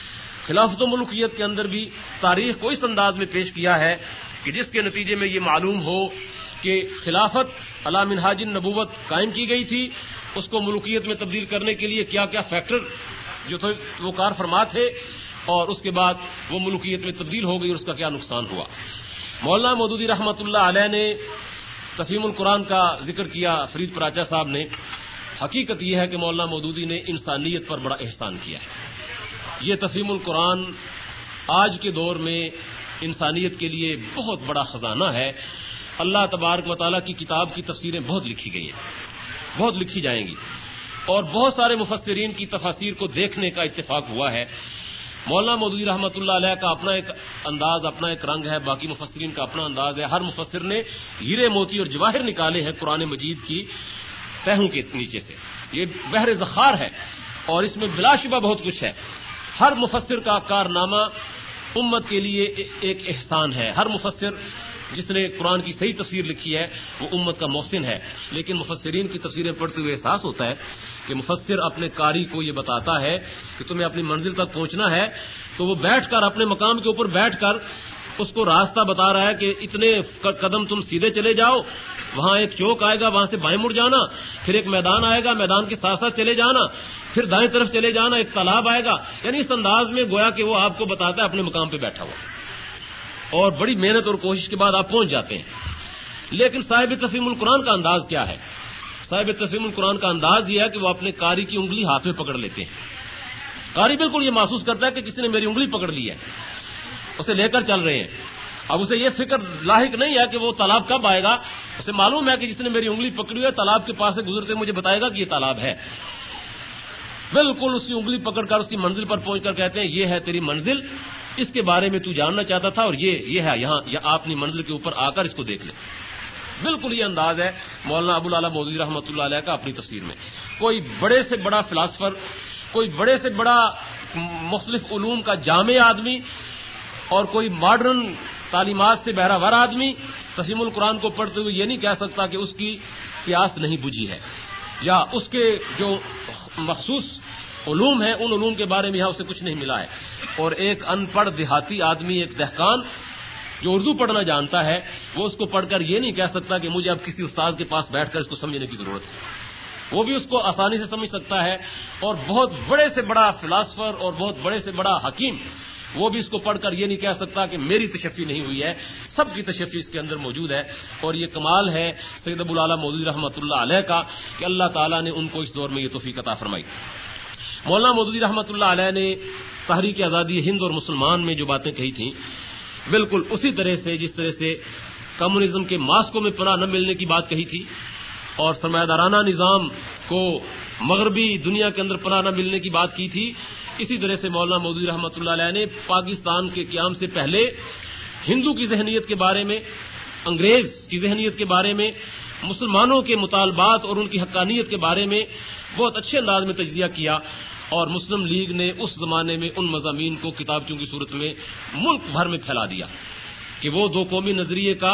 خلافت و ملوکیت کے اندر بھی تاریخ کو اس انداز میں پیش کیا ہے کہ جس کے نتیجے میں یہ معلوم ہو کہ خلافت علی منہاج النبوت قائم کی گئی تھی، اس کو ملوکیت میں تبدیل کرنے کے لیے کیا کیا فیکٹر جو تھے وہ کار فرما تھے، اور اس کے بعد وہ ملوکیت میں تبدیل ہو گئی اور اس کا کیا نقصان ہوا۔ مولانا مودودی رحمۃ اللہ علیہ نے تفہیم القرآن کا ذکر کیا، فرید پراچا صاحب نے۔ حقیقت یہ ہے کہ مولانا مودودی نے انسانیت پر بڑا احسان کیا ہے۔ یہ تفہیم القرآن آج کے دور میں انسانیت کے لیے بہت بڑا خزانہ ہے۔ اللہ تبارک و تعالیٰ کی کتاب کی تفسیریں بہت لکھی گئی ہیں، بہت لکھی جائیں گی، اور بہت سارے مفسرین کی تفاسیر کو دیکھنے کا اتفاق ہوا ہے۔ مولانا مودودی رحمۃ اللہ علیہ کا اپنا ایک انداز، اپنا ایک رنگ ہے، باقی مفسرین کا اپنا انداز ہے۔ ہر مفسر نے ہیرے موتی اور جواہر نکالے ہیں قرآن مجید کی تہوں کے نیچے سے۔ یہ بحر ذخار ہے اور اس میں بلا شبہ بہت کچھ ہے۔ ہر مفسر کا کارنامہ امت کے لیے ایک احسان ہے۔ ہر مفسر جس نے قرآن کی صحیح تفسیر لکھی ہے وہ امت کا محسن ہے۔ لیکن مفسرین کی تفسیریں پڑھتے ہوئے احساس ہوتا ہے کہ مفسر اپنے قاری کو یہ بتاتا ہے کہ تمہیں اپنی منزل تک پہنچنا ہے، تو وہ بیٹھ کر اپنے مقام کے اوپر بیٹھ کر اس کو راستہ بتا رہا ہے کہ اتنے قدم تم سیدھے چلے جاؤ، وہاں ایک چوک آئے گا، وہاں سے بائیں مڑ جانا، پھر ایک میدان آئے گا، میدان کے ساتھ ساتھ چلے جانا، پھر دائیں طرف چلے جانا، ایک تالاب آئے گا۔ یعنی اس انداز میں گویا کہ وہ آپ کو بتاتا ہے اپنے مقام پہ بیٹھا ہوا، اور بڑی محنت اور کوشش کے بعد آپ پہنچ جاتے ہیں۔ لیکن صاحب تفہیم القرآن کا انداز کیا ہے؟ صاحب تفہیم القرآن کا انداز یہ ہے کہ وہ اپنے قاری کی انگلی ہاتھ میں پکڑ لیتے ہیں۔ قاری بالکل یہ محسوس کرتا ہے کہ کسی نے میری انگلی پکڑ لی ہے، اسے لے کر چل رہے ہیں۔ اب اسے یہ فکر لاحق نہیں ہے کہ وہ تالاب کب آئے گا، اسے معلوم ہے کہ جس نے میری انگلی پکڑی ہے تالاب کے پاس سے گزرتے مجھے بتائے گا کہ یہ تالاب ہے۔ بالکل اس کی انگلی پکڑ کر اس کی منزل پر پہنچ کر کہتے ہیں یہ ہے تیری منزل، اس کے بارے میں تو جاننا چاہتا تھا، اور یہ یہ ہے یہاں، یا آپ اپنی منزل کے اوپر آ کر اس کو دیکھ لیں۔ بالکل یہ انداز ہے مولانا ابو العلا مودودی رحمۃ اللہ علیہ کا اپنی تفسیر میں۔ کوئی بڑے سے بڑا فلاسفر، کوئی بڑے سے بڑا مختلف علوم کا جامع آدمی، اور کوئی ماڈرن تعلیمات سے بہرہ ور آدمی تفہیم القرآن کو پڑھتے ہوئے یہ نہیں کہہ سکتا کہ اس کی پیاس نہیں بجھی ہے، یا اس کے جو مخصوص علوم ہیں ان علوم کے بارے میں یہاں اسے کچھ نہیں ملا ہے۔ اور ایک ان پڑھ دیہاتی آدمی، ایک دہقان جو اردو پڑھنا جانتا ہے، وہ اس کو پڑھ کر یہ نہیں کہہ سکتا کہ مجھے اب کسی استاد کے پاس بیٹھ کر اس کو سمجھنے کی ضرورت ہے۔ وہ بھی اس کو آسانی سے سمجھ سکتا ہے، اور بہت بڑے سے بڑا فلاسفر اور بہت بڑے سے بڑا حکیم وہ بھی اس کو پڑھ کر یہ نہیں کہہ سکتا کہ میری تشفی نہیں ہوئی ہے، سب کی تشفی اس کے اندر موجود ہے۔ اور یہ کمال ہے سید ابو العلا مودودی رحمۃ اللہ علیہ کا کہ اللہ تعالیٰ نے ان کو اس دور میں یہ توفیق عطا فرمائی۔ مولانا مودودی رحمۃ اللہ علیہ نے تحریک آزادی ہند اور مسلمان میں جو باتیں کہی تھیں، بالکل اسی طرح سے جس طرح سے کمیونزم کے ماسکوں میں پناہ نہ ملنے کی بات کہی تھی، اور سرمایہ دارانہ نظام کو مغربی دنیا کے اندر پناہ نہ ملنے کی بات کی تھی، اسی طرح سے مولانا مودودی رحمۃ اللہ علیہ نے پاکستان کے قیام سے پہلے ہندو کی ذہنیت کے بارے میں، انگریز کی ذہنیت کے بارے میں، مسلمانوں کے مطالبات اور ان کی حقانیت کے بارے میں بہت اچھے انداز میں تجزیہ کیا۔ اور مسلم لیگ نے اس زمانے میں ان مضامین کو کتابچوں کی صورت میں ملک بھر میں پھیلا دیا کہ وہ دو قومی نظریے کا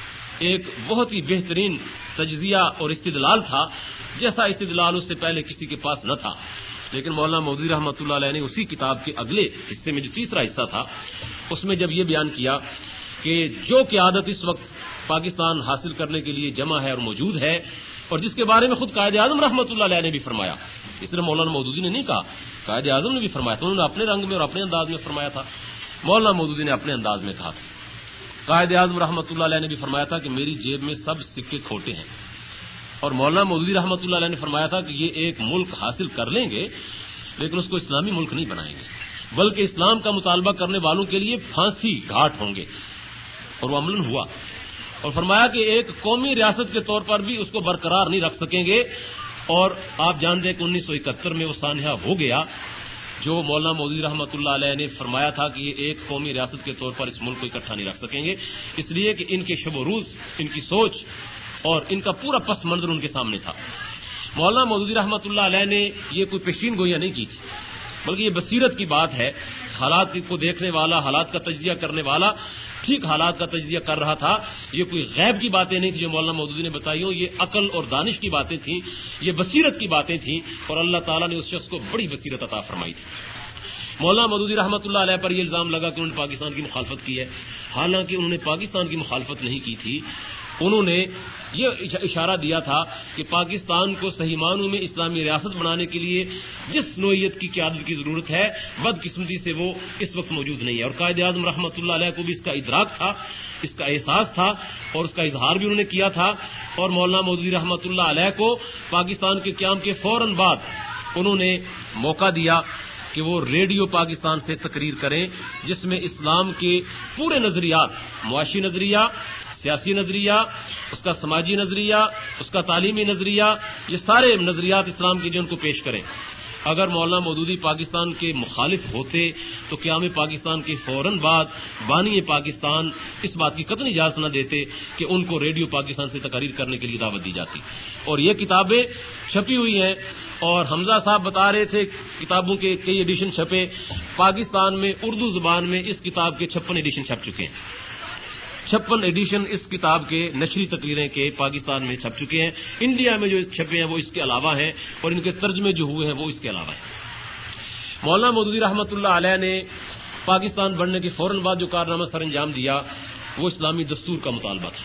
ایک بہت ہی بہترین تجزیہ اور استدلال تھا، جیسا استدلال اس سے پہلے کسی کے پاس نہ تھا۔ لیکن مولانا مودودی رحمۃ اللہ علیہ نے اسی کتاب کے اگلے حصے میں جو تیسرا حصہ تھا اس میں جب یہ بیان کیا کہ جو قیادت اس وقت پاکستان حاصل کرنے کے لیے جمع ہے اور موجود ہے، اور جس کے بارے میں خود قائد اعظم رحمۃ اللہ علیہ نے بھی فرمایا، اس طرح مولانا مودودی نے نہیں کہا، قائد اعظم نے بھی فرمایا تھا، انہوں نے اپنے رنگ میں اور اپنے انداز میں فرمایا تھا، مولانا مودودی نے اپنے انداز میں کہا تھا۔ قائد اعظم رحمۃ اللہ علیہ نے بھی فرمایا تھا کہ میری جیب میں سب سکے کھوٹے ہیں، اور مولانا مودودی رحمۃ اللہ علیہ نے فرمایا تھا کہ یہ ایک ملک حاصل کر لیں گے لیکن اس کو اسلامی ملک نہیں بنائیں گے، بلکہ اسلام کا مطالبہ کرنے والوں کے لیے پھانسی گھاٹ ہوں گے، اور وہ عملاً ہوا۔ اور فرمایا کہ ایک قومی ریاست کے طور پر بھی اس کو برقرار نہیں رکھ سکیں گے، اور آپ جانتے ہیں کہ انیس سو اکہتر میں وہ سانحہ ہو گیا جو مولانا مودودی رحمۃ اللہ علیہ نے فرمایا تھا کہ یہ ایک قومی ریاست کے طور پر اس ملک کو اکٹھا نہیں رکھ سکیں گے، اس لیے کہ ان کے شب و روز، ان کی سوچ اور ان کا پورا پس منظر ان کے سامنے تھا۔ مولانا مودودی رحمۃ اللہ علیہ نے یہ کوئی پیشین گوئیاں نہیں کی تھی، بلکہ یہ بصیرت کی بات ہے، حالات کو دیکھنے والا، حالات کا تجزیہ کرنے والا ٹھیک حالات کا تجزیہ کر رہا تھا۔ یہ کوئی غیب کی باتیں نہیں تھیں جو مولانا مودودی نے بتائی ہوں، یہ عقل اور دانش کی باتیں تھیں، یہ بصیرت کی باتیں تھیں، اور اللہ تعالیٰ نے اس شخص کو بڑی بصیرت عطا فرمائی تھی۔ مولانا مودودی رحمۃ اللہ علیہ پر یہ الزام لگا کہ انہوں نے پاکستان کی مخالفت کی ہے، حالانکہ انہوں نے پاکستان کی مخالفت نہیں کی تھی. انہوں نے یہ اشارہ دیا تھا کہ پاکستان کو صحیح معنوں میں اسلامی ریاست بنانے کے لیے جس نوعیت کی قیادت کی ضرورت ہے بدقسمتی سے وہ اس وقت موجود نہیں ہے. اور قائد اعظم رحمۃ اللہ علیہ کو بھی اس کا ادراک تھا، اس کا احساس تھا اور اس کا اظہار بھی انہوں نے کیا تھا. اور مولانا مودودی رحمۃ اللہ علیہ کو پاکستان کے قیام کے فوراً بعد انہوں نے موقع دیا کہ وہ ریڈیو پاکستان سے تقریر کریں جس میں اسلام کے پورے نظریات، معاشی نظریہ، سیاسی نظریہ، اس کا سماجی نظریہ، اس کا تعلیمی نظریہ، یہ سارے نظریات اسلام کے جو ان کو پیش کریں. اگر مولانا مودودی پاکستان کے مخالف ہوتے تو قیام پاکستان کے فوراً بعد بانی پاکستان اس بات کی قطعی اجازت نہ دیتے کہ ان کو ریڈیو پاکستان سے تقاریر کرنے کے لیے دعوت دی جاتی. اور یہ کتابیں چھپی ہوئی ہیں اور حمزہ صاحب بتا رہے تھے کتابوں کے کئی ایڈیشن چھپے. پاکستان میں اردو زبان میں اس کتاب کے چھپن ایڈیشن چھپ چکے ہیں. چھپن ایڈیشن اس کتاب کے نشری تقریریں کے پاکستان میں چھپ چکے ہیں. انڈیا میں جو چھپے ہیں وہ اس کے علاوہ ہیں اور ان کے ترجمے جو ہوئے ہیں وہ اس کے علاوہ ہیں. مولانا مودودی رحمۃ اللہ علیہ نے پاکستان بننے کے فوراً بعد جو کارنامہ سر انجام دیا وہ اسلامی دستور کا مطالبہ تھا.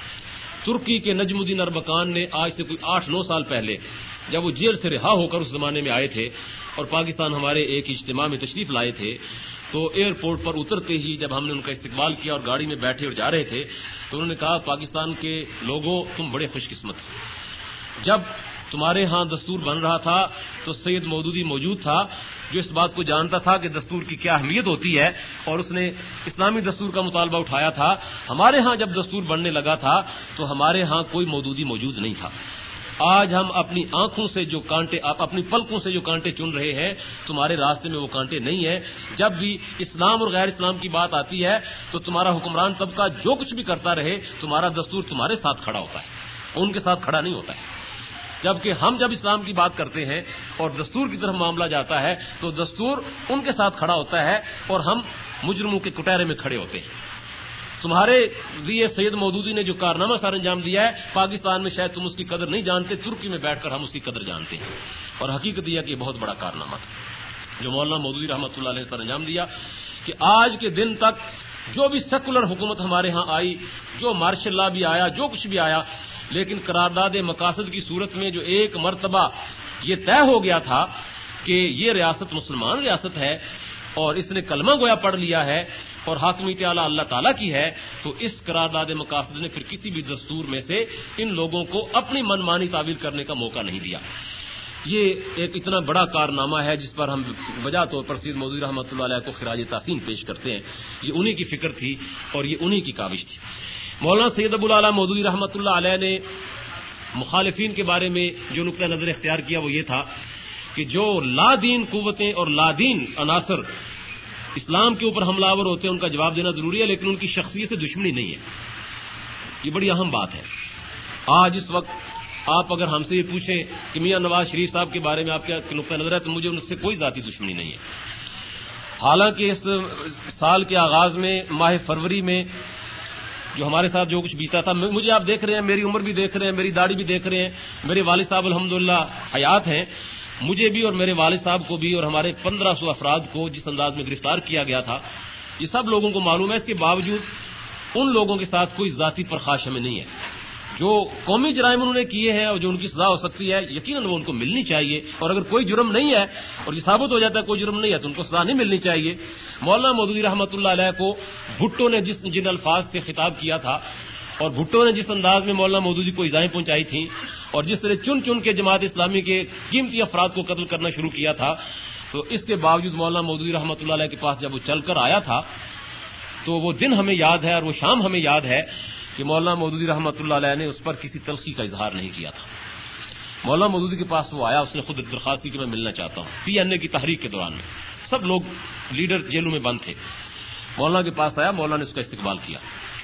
ترکی کے نجم الدین اربکان نے آج سے کوئی آٹھ نو سال پہلے جب وہ جیل سے رہا ہو کر اس زمانے میں آئے تھے اور پاکستان ہمارے ایک اجتماع میں تشریف لائے تھے تو ایئرپورٹ پر اترتے ہی جب ہم نے ان کا استقبال کیا اور گاڑی میں بیٹھے اور جا رہے تھے تو انہوں نے کہا پاکستان کے لوگوں تم بڑے خوش قسمت ہو. جب تمہارے ہاں دستور بن رہا تھا تو سید مودودی موجود تھا جو اس بات کو جانتا تھا کہ دستور کی کیا اہمیت ہوتی ہے اور اس نے اسلامی دستور کا مطالبہ اٹھایا تھا. ہمارے ہاں جب دستور بننے لگا تھا تو ہمارے ہاں کوئی مودودی موجود نہیں تھا. آج ہم اپنی آنکھوں سے جو کانٹے آپ اپنی پلکوں سے جو کانٹے چن رہے ہیں تمہارے راستے میں وہ کانٹے نہیں ہیں. جب بھی اسلام اور غیر اسلام کی بات آتی ہے تو تمہارا حکمران طبقہ جو کچھ بھی کرتا رہے تمہارا دستور تمہارے ساتھ کھڑا ہوتا ہے، ان کے ساتھ کھڑا نہیں ہوتا ہے. جبکہ ہم جب اسلام کی بات کرتے ہیں اور دستور کی طرف معاملہ جاتا ہے تو دستور ان کے ساتھ کھڑا ہوتا ہے اور ہم مجرموں کے کٹہرے میں کھڑے ہوتے ہیں. تمہارے لیے سید مودودی نے جو کارنامہ سر انجام دیا ہے پاکستان میں شاید تم اس کی قدر نہیں جانتے، ترکی میں بیٹھ کر ہم اس کی قدر جانتے ہیں. اور حقیقت یہ کہ یہ بہت بڑا کارنامہ تھا جو مولانا مودودی رحمۃ اللہ علیہ نے سر انجام دیا کہ آج کے دن تک جو بھی سیکولر حکومت ہمارے ہاں آئی، جو مارشل لا بھی آیا، جو کچھ بھی آیا، لیکن قرارداد مقاصد کی صورت میں جو ایک مرتبہ یہ طے ہو گیا تھا کہ یہ ریاست مسلمان ریاست ہے اور اس نے کلمہ گویا پڑھ لیا ہے اور حاکمیت اعلیٰ اللہ تعالیٰ کی ہے، تو اس قرارداد مقاصد نے پھر کسی بھی دستور میں سے ان لوگوں کو اپنی من مانی تعویل کرنے کا موقع نہیں دیا. یہ ایک اتنا بڑا کارنامہ ہے جس پر ہم وجہ طور پر سید مودودی رحمۃ اللہ علیہ کو خراج تحسین پیش کرتے ہیں. یہ انہی کی فکر تھی اور یہ انہی کی کاوش تھی. مولانا سید ابو الاعلیٰ مودودی رحمۃ اللہ علیہ نے مخالفین کے بارے میں جو نقطہ نظر اختیار کیا وہ یہ تھا کہ جو لادین قوتیں اور لادین عناصر اسلام کے اوپر حملہ آور ہوتے ہیں ان کا جواب دینا ضروری ہے، لیکن ان کی شخصیت سے دشمنی نہیں ہے. یہ بڑی اہم بات ہے. آج اس وقت آپ اگر ہم سے یہ پوچھیں کہ میاں نواز شریف صاحب کے بارے میں آپ کیا نقطہ نظر ہے تو مجھے ان سے کوئی ذاتی دشمنی نہیں ہے. حالانکہ اس سال کے آغاز میں ماہ فروری میں جو ہمارے ساتھ جو کچھ بیتا تھا، مجھے آپ دیکھ رہے ہیں، میری عمر بھی دیکھ رہے ہیں، میری داڑھی بھی دیکھ رہے ہیں، میرے والد صاحب الحمدللہ حیات ہیں. مجھے بھی اور میرے والد صاحب کو بھی اور ہمارے پندرہ سو افراد کو جس انداز میں گرفتار کیا گیا تھا یہ سب لوگوں کو معلوم ہے. اس کے باوجود ان لوگوں کے ساتھ کوئی ذاتی پرخاش ہمیں نہیں ہے. جو قومی جرائم انہوں نے کیے ہیں اور جو ان کی سزا ہو سکتی ہے یقیناً وہ ان کو ملنی چاہیے، اور اگر کوئی جرم نہیں ہے اور یہ ثابت ہو جاتا ہے کوئی جرم نہیں ہے تو ان کو سزا نہیں ملنی چاہیے. مولانا مودودی رحمۃ اللہ علیہ کو بھٹو نے جس جن الفاظ سے خطاب کیا تھا اور بھٹو نے جس انداز میں مولانا مودودی کو ایذائیں پہنچائی تھیں اور جس طرح چن چن کے جماعت اسلامی کے قیمتی افراد کو قتل کرنا شروع کیا تھا، تو اس کے باوجود مولانا مودودی رحمۃ اللہ علیہ کے پاس جب وہ چل کر آیا تھا تو وہ دن ہمیں یاد ہے اور وہ شام ہمیں یاد ہے کہ مولانا مودودی رحمۃ اللہ علیہ نے اس پر کسی تلخی کا اظہار نہیں کیا تھا. مولانا مودودی کے پاس وہ آیا، اس نے خود درخواست کی کہ میں ملنا چاہتا ہوں. پی این اے کی تحریک کے دوران میں سب لوگ لیڈر جیلوں میں بند تھے. مولانا کے پاس آیا، مولانا نے اس کا استقبال کیا.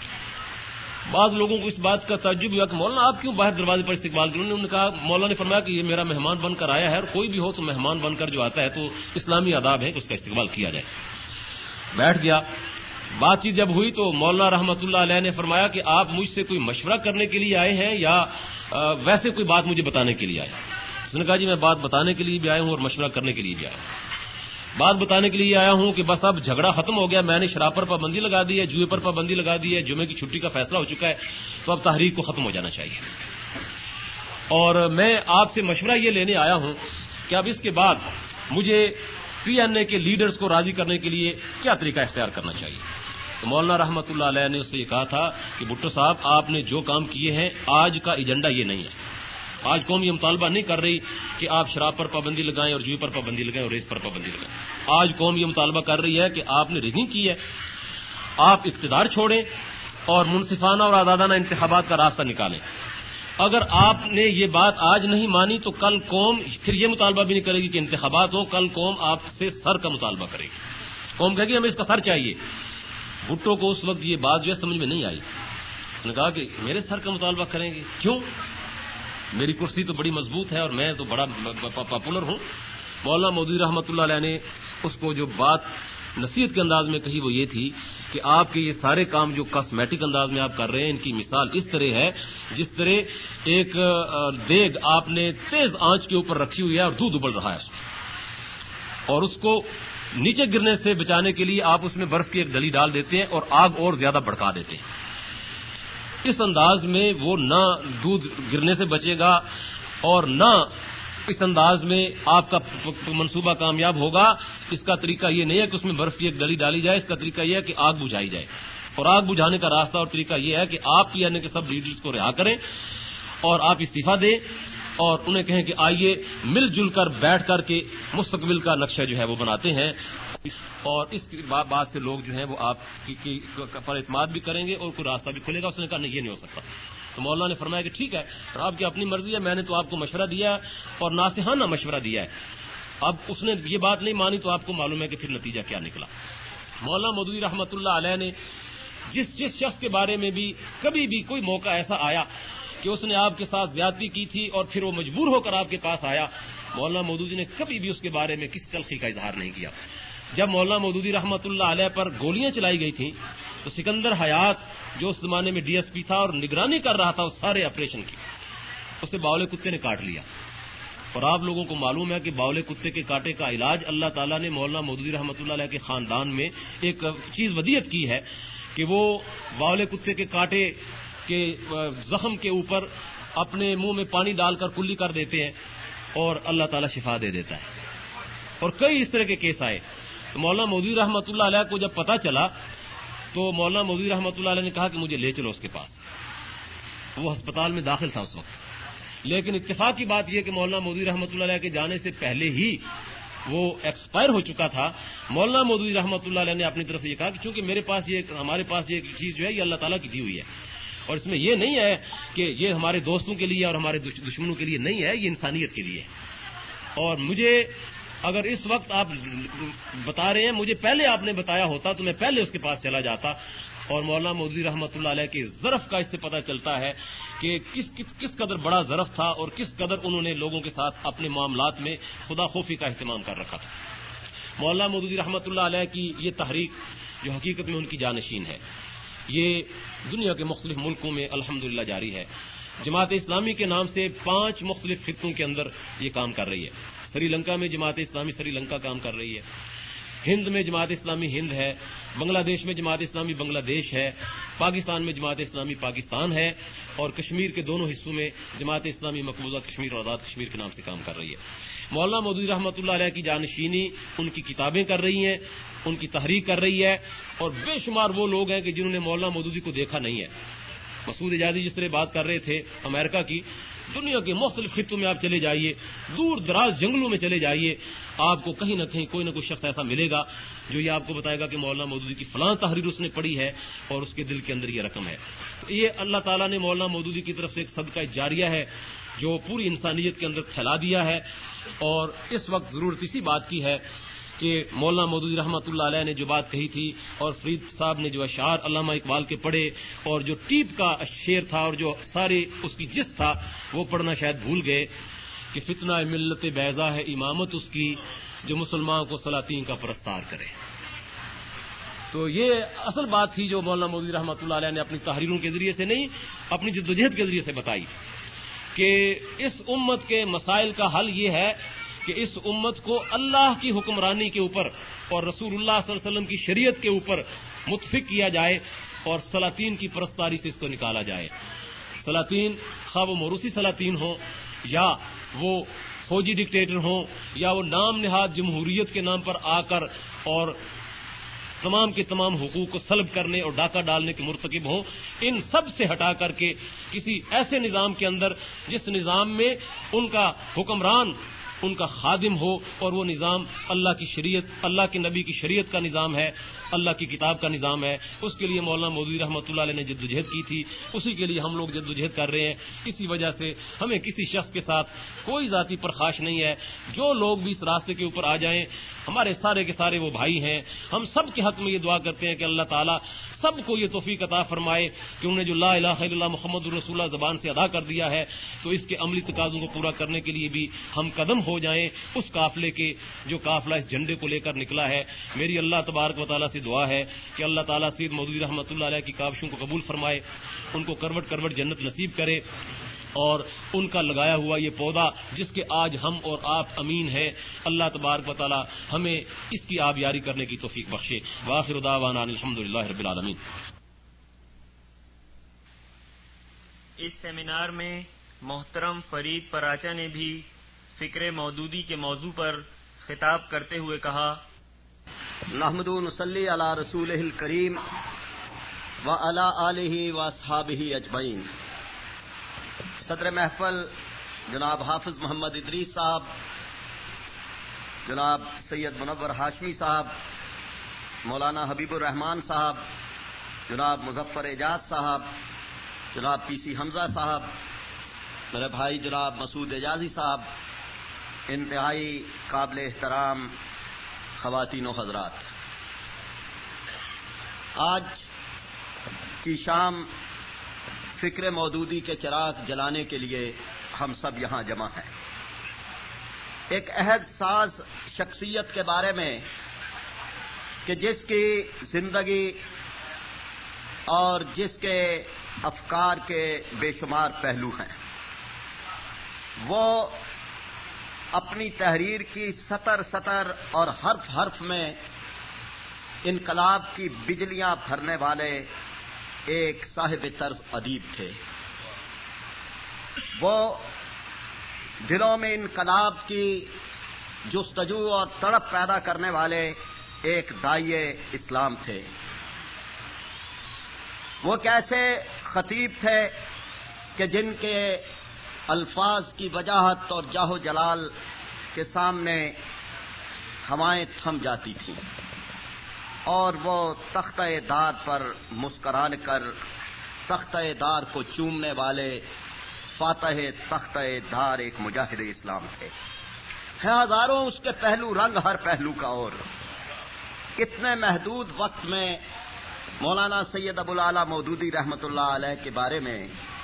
بعض لوگوں کو اس بات کا تعجب ہوا کہ مولانا آپ کیوں باہر دروازے پر استقبال کریں؟ انہوں نے کہا، مولانا نے فرمایا کہ یہ میرا مہمان بن کر آیا ہے اور کوئی بھی ہو تو مہمان بن کر جو آتا ہے تو اسلامی آداب ہے کہ اس کا استقبال کیا جائے. بیٹھ گیا. بات چیت جب ہوئی تو مولانا رحمۃ اللہ علیہ نے فرمایا کہ آپ مجھ سے کوئی مشورہ کرنے کے لیے آئے ہیں یا ویسے کوئی بات مجھے بتانے کے لیے آئے؟ اس نے کہا جی میں بات بتانے کے لیے بھی آیا ہوں اور مشورہ کرنے کے لیے بھی آیا ہوں. بات بتانے کے لیے آیا ہوں کہ بس اب جھگڑا ختم ہو گیا، میں نے شراب پر پابندی لگا دی ہے، جوئے پر پابندی لگا دی ہے، جمعے کی چھٹی کا فیصلہ ہو چکا ہے، تو اب تحریک کو ختم ہو جانا چاہیے۔ اور میں آپ سے مشورہ یہ لینے آیا ہوں کہ اب اس کے بعد مجھے پی این اے کے لیڈرز کو راضی کرنے کے لیے کیا طریقہ اختیار کرنا چاہیے۔ تو مولانا رحمت اللہ علیہ نے اس سے یہ کہا تھا کہ بھٹو صاحب، آپ نے جو کام کیے ہیں، آج کا ایجنڈا یہ نہیں ہے۔ آج قوم یہ مطالبہ نہیں کر رہی کہ آپ شراب پر پابندی لگائیں اور جوئے پر پابندی لگائیں اور ریس پر پابندی لگائیں۔ آج قوم یہ مطالبہ کر رہی ہے کہ آپ نے ریگنگ کی ہے، آپ اقتدار چھوڑیں اور منصفانہ اور آزادانہ انتخابات کا راستہ نکالیں۔ اگر آپ نے یہ بات آج نہیں مانی تو کل قوم پھر یہ مطالبہ بھی نہیں کرے گی کہ انتخابات ہوں، کل قوم آپ سے سر کا مطالبہ کرے گی۔ قوم کہے گی ہمیں اس کا سر چاہیے۔ بھٹو کو اس وقت یہ بات جو ہے سمجھ میں نہیں آئی، انہوں نے کہا کہ میرے سر کا مطالبہ کریں گے؟ کیوں؟ میری کرسی تو بڑی مضبوط ہے اور میں تو بڑا پاپولر ہوں۔ مولانا مودودی رحمۃ اللہ علیہ نے اس کو جو بات نصیحت کے انداز میں کہی وہ یہ تھی کہ آپ کے یہ سارے کام جو کاسمیٹک انداز میں آپ کر رہے ہیں، ان کی مثال اس طرح ہے جس طرح ایک دیگ آپ نے تیز آنچ کے اوپر رکھی ہوئی ہے اور دودھ ابل رہا ہے، اور اس کو نیچے گرنے سے بچانے کے لیے آپ اس میں برف کی ایک ڈلی ڈال دیتے ہیں اور آگ اور زیادہ بھڑکا دیتے ہیں۔ اس انداز میں وہ نہ دودھ گرنے سے بچے گا اور نہ اس انداز میں آپ کا منصوبہ کامیاب ہوگا۔ اس کا طریقہ یہ نہیں ہے کہ اس میں برف کی ایک ڈلی ڈالی جائے، اس کا طریقہ یہ ہے کہ آگ بجھائی جائے، اور آگ بجھانے کا راستہ اور طریقہ یہ ہے کہ آپ پی این اے کے سب لیڈرز کو رہا کریں اور آپ استعفیٰ دیں اور انہیں کہیں کہ آئیے مل جل کر بیٹھ کر کے مستقبل کا نقشہ جو ہے وہ بناتے ہیں، اور اس بات سے لوگ جو ہیں وہ آپ کی پر اعتماد بھی کریں گے اور کوئی راستہ بھی کھلے گا۔ اس نے کہا نہیں، یہ نہیں ہو سکتا۔ تو مولانا نے فرمایا کہ ٹھیک ہے، اور آپ کی اپنی مرضی ہے، میں نے تو آپ کو مشورہ دیا اور ناصحانہ مشورہ دیا ہے۔ اب اس نے یہ بات نہیں مانی تو آپ کو معلوم ہے کہ پھر نتیجہ کیا نکلا۔ مولانا مودودی رحمۃ اللہ علیہ نے جس جس شخص کے بارے میں بھی کبھی بھی کوئی موقع ایسا آیا کہ اس نے آپ کے ساتھ زیادتی کی تھی اور پھر وہ مجبور ہو کر آپ کے پاس آیا، مولانا مودودی نے کبھی بھی اس کے بارے میں کسی تلخی کا اظہار نہیں کیا۔ جب مولانا مودودی رحمۃ اللہ علیہ پر گولیاں چلائی گئی تھیں تو سکندر حیات جو اس زمانے میں ڈی ایس پی تھا اور نگرانی کر رہا تھا اس سارے آپریشن کی، اسے باولے کتے نے کاٹ لیا۔ اور آپ لوگوں کو معلوم ہے کہ باولے کتے کے کاٹے کا علاج اللہ تعالیٰ نے مولانا مودودی رحمۃ اللہ علیہ کے خاندان میں ایک چیز ودیعت کی ہے کہ وہ باولے کتے کے کاٹے کے زخم کے اوپر اپنے منہ میں پانی ڈال کر کلی کر دیتے ہیں اور اللہ تعالیٰ شفا دے دیتا ہے۔ اور کئی اس طرح کے کیس آئے۔ تو مولانا مودودی رحمۃ اللہ علیہ کو جب پتہ چلا تو مولانا مودودی رحمۃ اللہ علیہ نے کہا کہ مجھے لے چلو اس کے پاس۔ وہ ہسپتال میں داخل تھا اس وقت، لیکن اتفاق کی بات یہ کہ مولانا مودودی رحمۃ اللہ علیہ کے جانے سے پہلے ہی وہ ایکسپائر ہو چکا تھا۔ مولانا مودودی رحمۃ اللہ علیہ نے اپنی طرف سے یہ کہا کہ چونکہ میرے پاس یہ ہمارے پاس یہ چیز جو ہے یہ اللہ تعالیٰ کی دی ہوئی ہے، اور اس میں یہ نہیں ہے کہ یہ ہمارے دوستوں کے لیے اور ہمارے دشمنوں کے لیے نہیں ہے، یہ انسانیت کے لیے ہے۔ اور مجھے اگر اس وقت آپ بتا رہے ہیں، مجھے پہلے آپ نے بتایا ہوتا تو میں پہلے اس کے پاس چلا جاتا۔ اور مولانا مودودی رحمۃ اللہ علیہ کے ظرف کا اس سے پتہ چلتا ہے کہ کس کس کس قدر بڑا ظرف تھا اور کس قدر انہوں نے لوگوں کے ساتھ اپنے معاملات میں خدا خوفی کا اہتمام کر رکھا تھا۔ مولانا مودودی رحمۃ اللہ علیہ کی یہ تحریک جو حقیقت میں ان کی جانشین ہے، یہ دنیا کے مختلف ملکوں میں الحمدللہ جاری ہے۔ جماعت اسلامی کے نام سے پانچ مختلف خطوں کے اندر یہ کام کر رہی ہے۔ سری لنکا میں جماعت اسلامی سری لنکا کام کر رہی ہے، ہند میں جماعت اسلامی ہند ہے، بنگلہ دیش میں جماعت اسلامی بنگلہ دیش ہے، پاکستان میں جماعت اسلامی پاکستان ہے، اور کشمیر کے دونوں حصوں میں جماعت اسلامی مقبوضہ کشمیر اور آزاد کشمیر کے نام سے کام کر رہی ہے۔ مولانا مودودی رحمۃ اللہ علیہ کی جانشینی ان کی کتابیں کر رہی ہیں، ان کی تحریک کر رہی ہے، اور بے شمار وہ لوگ ہیں کہ جنہوں نے مولانا مودودی کو دیکھا نہیں ہے۔ مسعود اجازی جس طرح بات کر رہے تھے امریکہ کی، دنیا کے مختلف خطوں میں آپ چلے جائیے، دور دراز جنگلوں میں چلے جائیے، آپ کو کہیں نہ کہیں کوئی نہ کوئی شخص ایسا ملے گا جو یہ آپ کو بتائے گا کہ مولانا مودودی کی فلاں تحریر اس نے پڑھی ہے اور اس کے دل کے اندر یہ رقم ہے۔ تو یہ اللہ تعالیٰ نے مولانا مودودی کی طرف سے ایک صدقہ جاریہ ہے جو پوری انسانیت کے اندر پھیلا دیا ہے، اور اس وقت ضرورت اسی بات کی ہے کہ مولانا مودودی رحمۃ اللہ علیہ نے جو بات کہی تھی اور فرید صاحب نے جو اشعار علامہ اقبال کے پڑھے اور جو ٹیپ کا شعر تھا اور جو ساری اس کی جس تھا وہ پڑھنا شاید بھول گئے کہ فتنہ ملت بیضا ہے امامت اس کی جو مسلمان کو سلاطین کا پرستار کرے۔ تو یہ اصل بات تھی جو مولانا مودودی رحمۃ اللہ علیہ نے اپنی تحریروں کے ذریعے سے نہیں، اپنی جدوجہد کے ذریعے سے بتائی کہ اس امت کے مسائل کا حل یہ ہے کہ اس امت کو اللہ کی حکمرانی کے اوپر اور رسول اللہ صلی اللہ علیہ وسلم کی شریعت کے اوپر متفق کیا جائے اور سلاطین کی پرستاری سے اس کو نکالا جائے. سلاطین خواہ وہ موروثی سلاطین ہوں یا وہ فوجی ڈکٹیٹر ہوں یا وہ نام نہاد جمہوریت کے نام پر آ کر اور تمام کے تمام حقوق کو سلب کرنے اور ڈاکہ ڈالنے کے مرتکب ہوں، ان سب سے ہٹا کر کے کسی ایسے نظام کے اندر جس نظام میں ان کا حکمران ان کا خادم ہو اور وہ نظام اللہ کی شریعت اللہ کے نبی کی شریعت کا نظام ہے، اللہ کی کتاب کا نظام ہے. اس کے لیے مولانا مودودی رحمۃ اللہ علیہ نے جدوجہد کی تھی، اسی کے لیے ہم لوگ جدوجہد کر رہے ہیں. اسی وجہ سے ہمیں کسی شخص کے ساتھ کوئی ذاتی پرخاش نہیں ہے. جو لوگ بھی اس راستے کے اوپر آ جائیں ہمارے سارے کے سارے وہ بھائی ہیں. ہم سب کے حق میں یہ دعا کرتے ہیں کہ اللہ تعالیٰ سب کو یہ توفیق عطا فرمائے کہ انہوں نے جو لا الہ الا اللہ محمد الرسول اللہ زبان سے ادا کر دیا ہے تو اس کے عملی تقاضوں کو پورا کرنے کے لیے بھی ہم قدم ہو جائیں اس قافلے کے جو قافلہ اس جھنڈے کو لے کر نکلا ہے. میری اللہ تبارک و تعالیٰ سے دعا ہے کہ اللہ تعالیٰ سید مودودی رحمۃ اللہ علیہ کی کاوشوں کو قبول فرمائے، ان کو کروٹ کروٹ جنت نصیب کرے اور ان کا لگایا ہوا یہ پودا جس کے آج ہم اور آپ امین ہیں، اللہ تبارک و تعالی ہمیں اس کی آبیاری کرنے کی توفیق بخشے. وآخر دعوانا الحمدللہ رب العالمین. اس سیمینار میں محترم فرید پراچا نے بھی فکر مودودی کے موضوع پر خطاب کرتے ہوئے کہا: نحمد و نصلی علی رسولہ الکریم وعلی آلہ واصحابہ اجمعین. صدر محفل جناب حافظ محمد ادریس صاحب، جناب سید منور ہاشمی صاحب، مولانا حبیب الرحمان صاحب، جناب مظفر اعجاز صاحب، جناب پی سی حمزہ صاحب، میرے بھائی جناب مسعود اعجازی صاحب، انتہائی قابل احترام خواتین و حضرات، آج کی شام فکر مودودی کے چراغ جلانے کے لیے ہم سب یہاں جمع ہیں. ایک عہد ساز شخصیت کے بارے میں کہ جس کی زندگی اور جس کے افکار کے بے شمار پہلو ہیں، وہ اپنی تحریر کی سطر سطر اور حرف حرف میں انقلاب کی بجلیاں بھرنے والے ایک صاحب طرز ادیب تھے. وہ دلوں میں انقلاب کی جستجو اور تڑپ پیدا کرنے والے ایک داعیے اسلام تھے. وہ کیسے خطیب تھے کہ جن کے الفاظ کی وجاہت اور جاہ و جلال کے سامنے ہوائیں تھم جاتی تھیں اور وہ تختہ دار پر مسکران کر تختہ دار کو چومنے والے فاتح تختہ دار ایک مجاہد اسلام تھے. ہیں ہزاروں اس کے پہلو، رنگ ہر پہلو کا، اور کتنے محدود وقت میں مولانا سید ابوالعالی مودودی رحمۃ اللہ علیہ کے بارے میں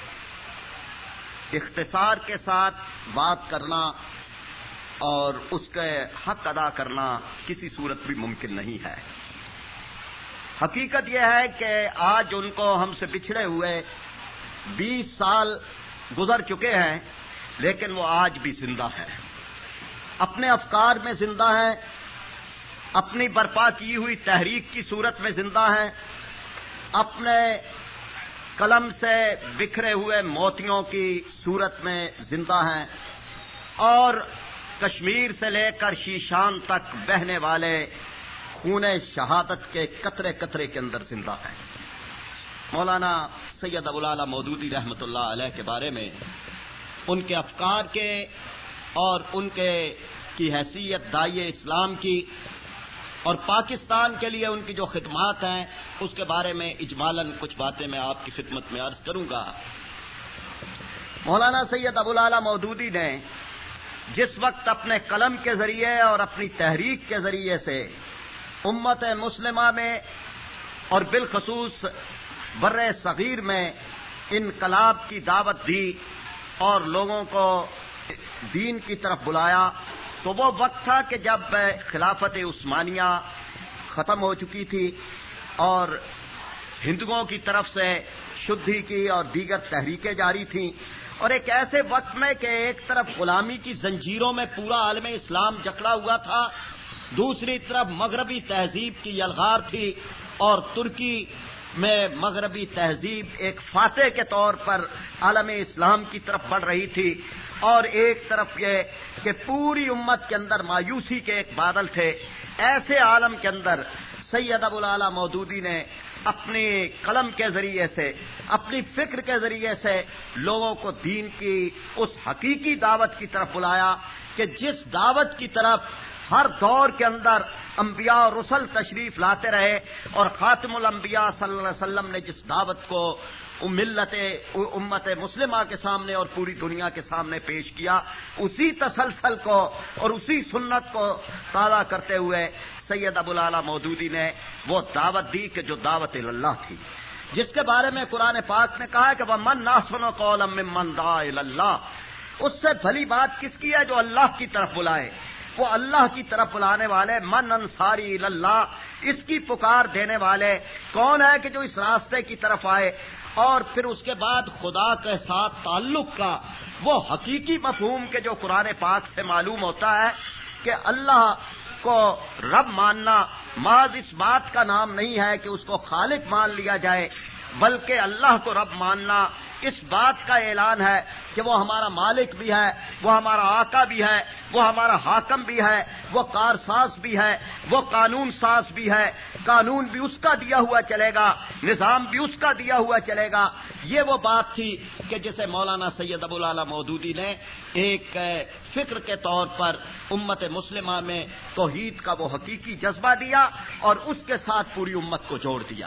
اختصار کے ساتھ بات کرنا اور اس کے حق ادا کرنا کسی صورت بھی ممکن نہیں ہے. حقیقت یہ ہے کہ آج ان کو ہم سے بچھڑے ہوئے بیس سال گزر چکے ہیں، لیکن وہ آج بھی زندہ ہیں، اپنے افکار میں زندہ ہیں، اپنی برپا کی ہوئی تحریک کی صورت میں زندہ ہیں، اپنے قلم سے بکھرے ہوئے موتیوں کی صورت میں زندہ ہیں، اور کشمیر سے لے کر شیشان تک بہنے والے خون شہادت کے قطرے قطرے کے اندر زندہ ہیں. مولانا سید ابوالعالی مودودی رحمۃ اللہ علیہ کے بارے میں ان کے افکار کے اور ان کے کی حیثیت داعیے اسلام کی اور پاکستان کے لیے ان کی جو خدمات ہیں اس کے بارے میں اجمالاً کچھ باتیں میں آپ کی خدمت میں عرض کروں گا. مولانا سید ابوالعالی مودودی نے جس وقت اپنے قلم کے ذریعے اور اپنی تحریک کے ذریعے سے امت مسلمہ میں اور بالخصوص بر صغیر میں انقلاب کی دعوت دی اور لوگوں کو دین کی طرف بلایا، تو وہ وقت تھا کہ جب خلافت عثمانیہ ختم ہو چکی تھی اور ہندوؤں کی طرف سے شدھی کی اور دیگر تحریکیں جاری تھیں، اور ایک ایسے وقت میں کہ ایک طرف غلامی کی زنجیروں میں پورا عالم اسلام جکڑا ہوا تھا، دوسری طرف مغربی تہذیب کی یلغار تھی، اور ترکی میں مغربی تہذیب ایک فاتح کے طور پر عالم اسلام کی طرف بڑھ رہی تھی، اور ایک طرف یہ کہ پوری امت کے اندر مایوسی کے ایک بادل تھے۔ ایسے عالم کے اندر سید ابو الاعلی مودودی نے اپنی قلم کے ذریعے سے، اپنی فکر کے ذریعے سے لوگوں کو دین کی اس حقیقی دعوت کی طرف بلایا کہ جس دعوت کی طرف ہر دور کے اندر انبیاء اور رسل تشریف لاتے رہے، اور خاتم الانبیاء صلی اللہ علیہ وسلم نے جس دعوت کو ملت امت مسلمہ کے سامنے اور پوری دنیا کے سامنے پیش کیا، اسی تسلسل کو اور اسی سنت کو تازہ کرتے ہوئے سید ابو الاعلی مودودی نے وہ دعوت دی کہ جو دعوت اللہ تھی، جس کے بارے میں قرآن پاک نے کہا کہ وَمَنْ أَحْسَنُ قَوْلًا مِّمَّنْ دَعَا إِلَى اللَّهِ، اس سے بھلی بات کس کی ہے جو اللہ کی طرف بلائے، وہ اللہ کی طرف بلانے والے۔ من انصاری الی اللہ، اس کی پکار دینے والے کون ہے کہ جو اس راستے کی طرف آئے، اور پھر اس کے بعد خدا کے ساتھ تعلق کا وہ حقیقی مفہوم کے جو قرآن پاک سے معلوم ہوتا ہے کہ اللہ کو رب ماننا محض اس بات کا نام نہیں ہے کہ اس کو خالق مان لیا جائے، بلکہ اللہ کو رب ماننا اس بات کا اعلان ہے کہ وہ ہمارا مالک بھی ہے، وہ ہمارا آقا بھی ہے، وہ ہمارا حاکم بھی ہے، وہ کارساز بھی ہے، وہ قانون ساز بھی ہے، قانون بھی اس کا دیا ہوا چلے گا، نظام بھی اس کا دیا ہوا چلے گا۔ یہ وہ بات تھی کہ جسے مولانا سید ابو الاعلی مودودی نے ایک فکر کے طور پر امت مسلمہ میں توحید کا وہ حقیقی جذبہ دیا اور اس کے ساتھ پوری امت کو جوڑ دیا۔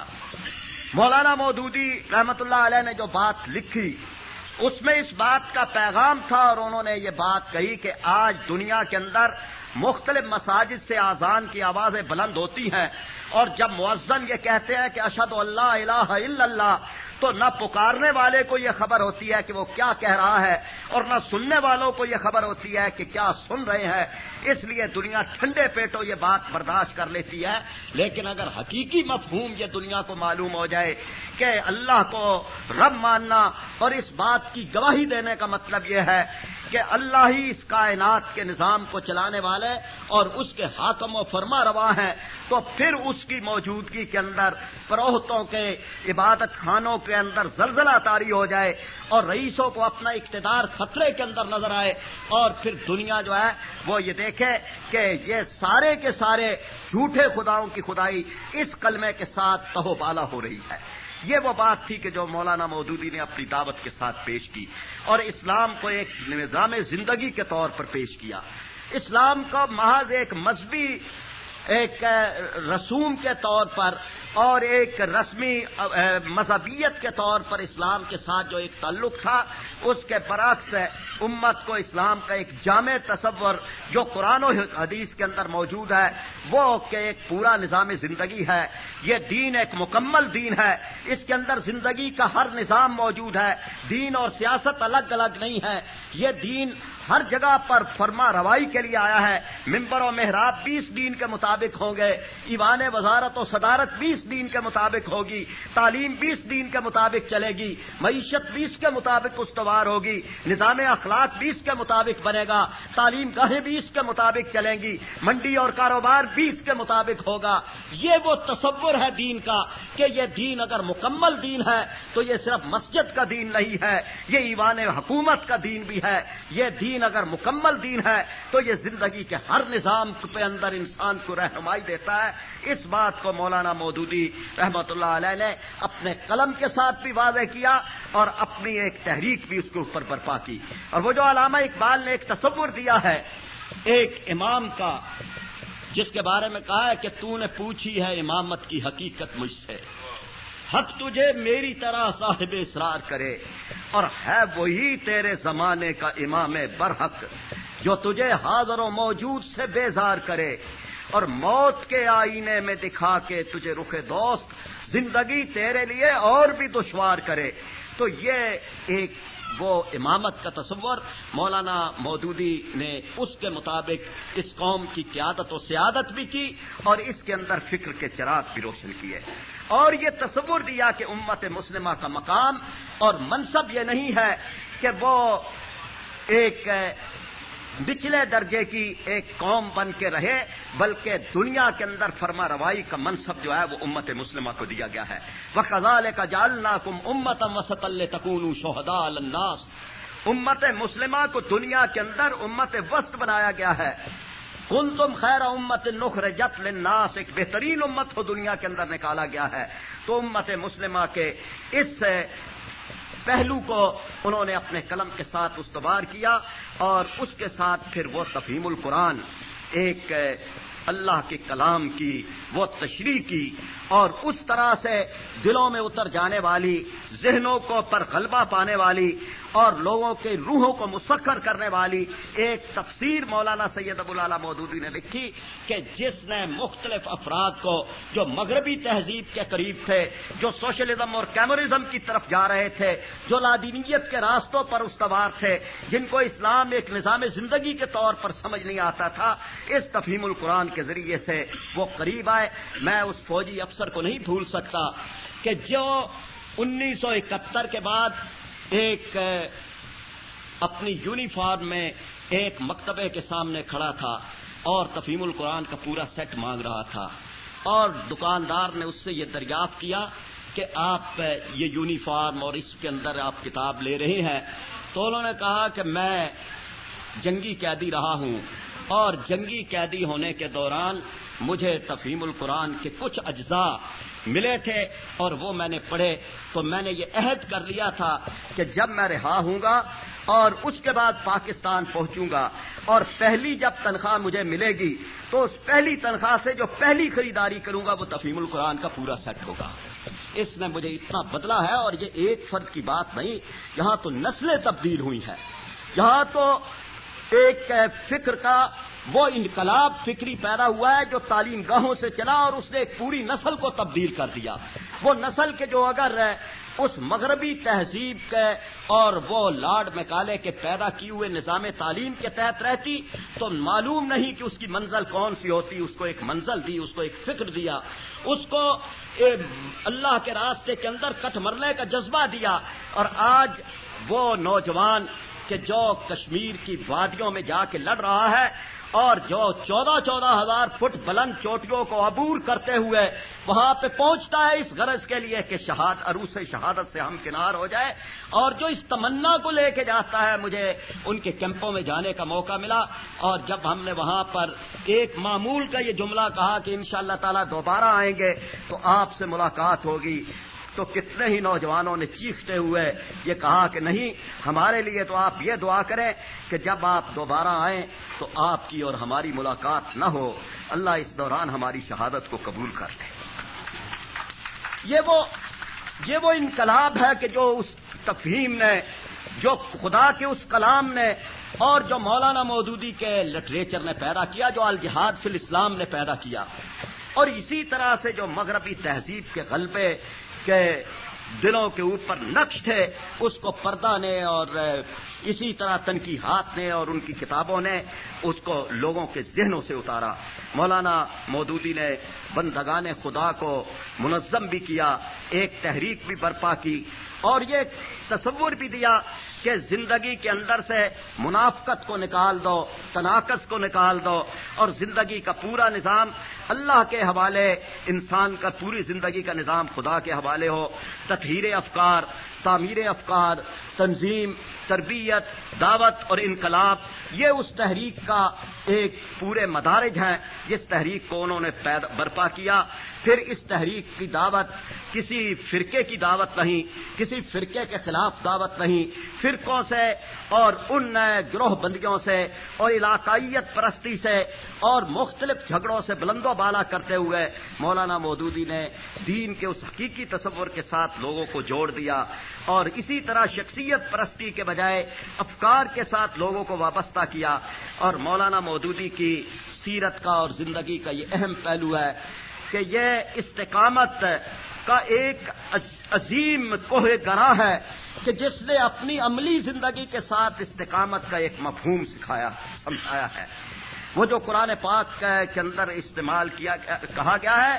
مولانا مودودی رحمت اللہ علیہ نے جو بات لکھی اس میں اس بات کا پیغام تھا، اور انہوں نے یہ بات کہی کہ آج دنیا کے اندر مختلف مساجد سے اذان کی آوازیں بلند ہوتی ہیں، اور جب مؤذن یہ کہتے ہیں کہ اشہد ان لا الہ الا اللہ، تو نہ پکارنے والے کو یہ خبر ہوتی ہے کہ وہ کیا کہہ رہا ہے، اور نہ سننے والوں کو یہ خبر ہوتی ہے کہ کیا سن رہے ہیں۔ اس لیے دنیا ٹھنڈے پیٹوں یہ بات برداشت کر لیتی ہے، لیکن اگر حقیقی مفہوم یہ دنیا کو معلوم ہو جائے کہ اللہ کو رب ماننا اور اس بات کی گواہی دینے کا مطلب یہ ہے کہ اللہ ہی اس کائنات کے نظام کو چلانے والے اور اس کے حاکم و فرما روا ہیں، تو پھر اس کی موجودگی کے اندر پروہتوں کے عبادت خانوں کے اندر زلزلہ طاری ہو جائے اور رئیسوں کو اپنا اقتدار خطرے کے اندر نظر آئے، اور پھر دنیا جو ہے وہ یہ دیکھے کہ یہ سارے کے سارے جھوٹے خداؤں کی خدائی اس کلمے کے ساتھ تہو بالا ہو رہی ہے۔ یہ وہ بات تھی کہ جو مولانا مودودی نے اپنی دعوت کے ساتھ پیش کی اور اسلام کو ایک نظام زندگی کے طور پر پیش کیا۔ اسلام کو محض ایک مذہبی ایک رسوم کے طور پر اور ایک رسمی مذہبیت کے طور پر اسلام کے ساتھ جو ایک تعلق تھا، اس کے برعکس امت کو اسلام کا ایک جامع تصور جو قرآن و حدیث کے اندر موجود ہے وہ کہ ایک پورا نظام زندگی ہے۔ یہ دین ایک مکمل دین ہے، اس کے اندر زندگی کا ہر نظام موجود ہے، دین اور سیاست الگ الگ نہیں ہے۔ یہ دین ہر جگہ پر فرما روائی کے لیے آیا ہے۔ ممبر و محراب بیس دین کے مطابق ہوں گے، ایوان وزارت و صدارت بیس دین کے مطابق ہوگی، تعلیم بیس دین کے مطابق چلے گی، معیشت بیس کے مطابق استوار ہوگی، نظام اخلاق بیس کے مطابق بنے گا، تعلیم گاہیں بیس کے مطابق چلیں گی، منڈی اور کاروبار بیس کے مطابق ہوگا۔ یہ وہ تصور ہے دین کا کہ یہ دین اگر مکمل دین ہے تو یہ صرف مسجد کا دین نہیں ہے، یہ ایوان حکومت کا دین بھی ہے۔ یہ دین اگر مکمل دین ہے تو یہ زندگی کے ہر نظام پہ اندر انسان کو رہنمائی دیتا ہے۔ اس بات کو مولانا مودودی رحمت اللہ علیہ نے اپنے قلم کے ساتھ بھی واضح کیا اور اپنی ایک تحریک بھی اس کے اوپر برپا کی۔ اور وہ جو علامہ اقبال نے ایک تصور دیا ہے ایک امام کا، جس کے بارے میں کہا ہے کہ تو نے پوچھی ہے امامت کی حقیقت مجھ سے، حق تجھے میری طرح صاحب اسرار کرے، اور ہے وہی تیرے زمانے کا امام برحق جو تجھے حاضر و موجود سے بیزار کرے، اور موت کے آئینے میں دکھا کے تجھے رخ دوست زندگی تیرے لیے اور بھی دشوار کرے۔ تو یہ ایک وہ امامت کا تصور مولانا مودودی نے اس کے مطابق اس قوم کی قیادت و سیادت بھی کی اور اس کے اندر فکر کے چراغ بھی روشن کیے، اور یہ تصور دیا کہ امت مسلمہ کا مقام اور منصب یہ نہیں ہے کہ وہ ایک نچلے درجے کی ایک قوم بن کے رہے، بلکہ دنیا کے اندر فرما روائی کا منصب جو ہے وہ امت مسلمہ کو دیا گیا ہے۔ وَكَذَلِكَ جَعَلْنَاكُمْ أُمَّةً وَسَطًا لِتَكُونُوا شُهَدَاءَ عَلَى النَّاسِ، امت مسلمہ کو دنیا کے اندر امت وسط بنایا گیا ہے۔ کنتم خیر امت اخرجت للناس، ایک بہترین امت کو دنیا کے اندر نکالا گیا ہے۔ تو امت مسلمہ کے اس پہلو کو انہوں نے اپنے قلم کے ساتھ استوار کیا، اور اس کے ساتھ پھر وہ تفہیم القرآن، ایک اللہ کے کلام کی وہ تشریح کی، اور اس طرح سے دلوں میں اتر جانے والی، ذہنوں کو پر غلبہ پانے والی اور لوگوں کے روحوں کو مسخر کرنے والی ایک تفسیر مولانا سید ابو الاعلی مودودی نے لکھی، کہ جس نے مختلف افراد کو جو مغربی تہذیب کے قریب تھے، جو سوشلزم اور کیمورزم کی طرف جا رہے تھے، جو لادینیت کے راستوں پر استوار تھے، جن کو اسلام ایک نظام زندگی کے طور پر سمجھ نہیں آتا تھا، اس تفہیم القرآن کے ذریعے سے وہ قریب آئے۔ میں اس فوجی افسر کو نہیں بھول سکتا کہ جو انیس سو اکہتر کے بعد ایک اپنی یونیفارم میں ایک مکتبے کے سامنے کھڑا تھا اور تفہیم القرآن کا پورا سیٹ مانگ رہا تھا، اور دکاندار نے اس سے یہ دریافت کیا کہ آپ یہ یونیفارم اور اس کے اندر آپ کتاب لے رہے ہیں، تو انہوں نے کہا کہ میں جنگی قیدی رہا ہوں، اور جنگی قیدی ہونے کے دوران مجھے تفہیم القرآن کے کچھ اجزاء ملے تھے اور وہ میں نے پڑھے، تو میں نے یہ عہد کر لیا تھا کہ جب میں رہا ہوں گا اور اس کے بعد پاکستان پہنچوں گا اور پہلی جب تنخواہ مجھے ملے گی تو اس پہلی تنخواہ سے جو پہلی خریداری کروں گا وہ تفہیم القرآن کا پورا سیٹ ہوگا۔ اس نے مجھے اتنا بدلا ہے، اور یہ ایک فرد کی بات نہیں، یہاں تو نسلیں تبدیل ہوئی ہیں، یہاں تو ایک فکر کا وہ انقلاب فکری پیدا ہوا ہے جو تعلیم گاہوں سے چلا، اور اس نے ایک پوری نسل کو تبدیل کر دیا۔ وہ نسل کے جو اگر اس مغربی تہذیب کے اور وہ لارڈ میکالے کے پیدا کیے ہوئے نظام تعلیم کے تحت رہتی تو معلوم نہیں کہ اس کی منزل کون سی ہوتی۔ اس کو ایک منزل دی، اس کو ایک فکر دیا، اس کو اللہ کے راستے کے اندر کٹ مرنے کا جذبہ دیا، اور آج وہ نوجوان کہ جو کشمیر کی وادیوں میں جا کے لڑ رہا ہے اور جو چودہ چودہ ہزار فٹ بلند چوٹیوں کو عبور کرتے ہوئے وہاں پہ پہنچتا ہے اس غرض کے لیے کہ شہاد عروس شہادت سے ہم کنار ہو جائے، اور جو اس تمنا کو لے کے جاتا ہے، مجھے ان کے کیمپوں میں جانے کا موقع ملا، اور جب ہم نے وہاں پر ایک معمول کا یہ جملہ کہا کہ انشاءاللہ تعالی دوبارہ آئیں گے تو آپ سے ملاقات ہوگی، تو کتنے ہی نوجوانوں نے چیختے ہوئے یہ کہا کہ نہیں، ہمارے لیے تو آپ یہ دعا کریں کہ جب آپ دوبارہ آئیں تو آپ کی اور ہماری ملاقات نہ ہو، اللہ اس دوران ہماری شہادت کو قبول کر لے۔ یہ وہ یہ وہ انقلاب ہے کہ جو اس تفہیم نے، جو خدا کے اس کلام نے اور جو مولانا مودودی کے لٹریچر نے پیدا کیا، جو الجہاد فی الاسلام نے پیدا کیا، اور اسی طرح سے جو مغربی تہذیب کے غلبے کے دلوں کے اوپر نقش تھے، اس کو پردہ نے اور اسی طرح تنقیحات نے اور ان کی کتابوں نے اس کو لوگوں کے ذہنوں سے اتارا۔ مولانا مودودی نے بندگان خدا کو منظم بھی کیا، ایک تحریک بھی برپا کی، اور یہ تصور بھی دیا کہ زندگی کے اندر سے منافقت کو نکال دو، تناقض کو نکال دو، اور زندگی کا پورا نظام اللہ کے حوالے، انسان کا پوری زندگی کا نظام خدا کے حوالے ہو۔ تطہیر افکار، تعمیر افکار، تنظیم، تربیت، دعوت اور انقلاب، یہ اس تحریک کا ایک پورے مدارج ہیں جس تحریک کو انہوں نے برپا کیا۔ پھر اس تحریک کی دعوت کسی فرقے کی دعوت نہیں، کسی فرقے کے خلاف دعوت نہیں، فرقوں سے اور ان نئے گروہ بندیوں سے اور علاقائیت پرستی سے اور مختلف جھگڑوں سے بلند و بالا کرتے ہوئے مولانا مودودی نے دین کے اس حقیقی تصور کے ساتھ لوگوں کو جوڑ دیا، اور اسی طرح شخصیت پرستی کے بجائے افکار کے ساتھ لوگوں کو وابستہ کیا۔ اور مولانا مودودی کی سیرت کا اور زندگی کا یہ اہم پہلو ہے کہ یہ استقامت کا ایک عظیم کوہ گراں ہے کہ جس نے اپنی عملی زندگی کے ساتھ استقامت کا ایک مفہوم سکھایا، سمجھایا ہے۔ وہ جو قرآن پاک کے اندر استعمال کیا کہا گیا ہے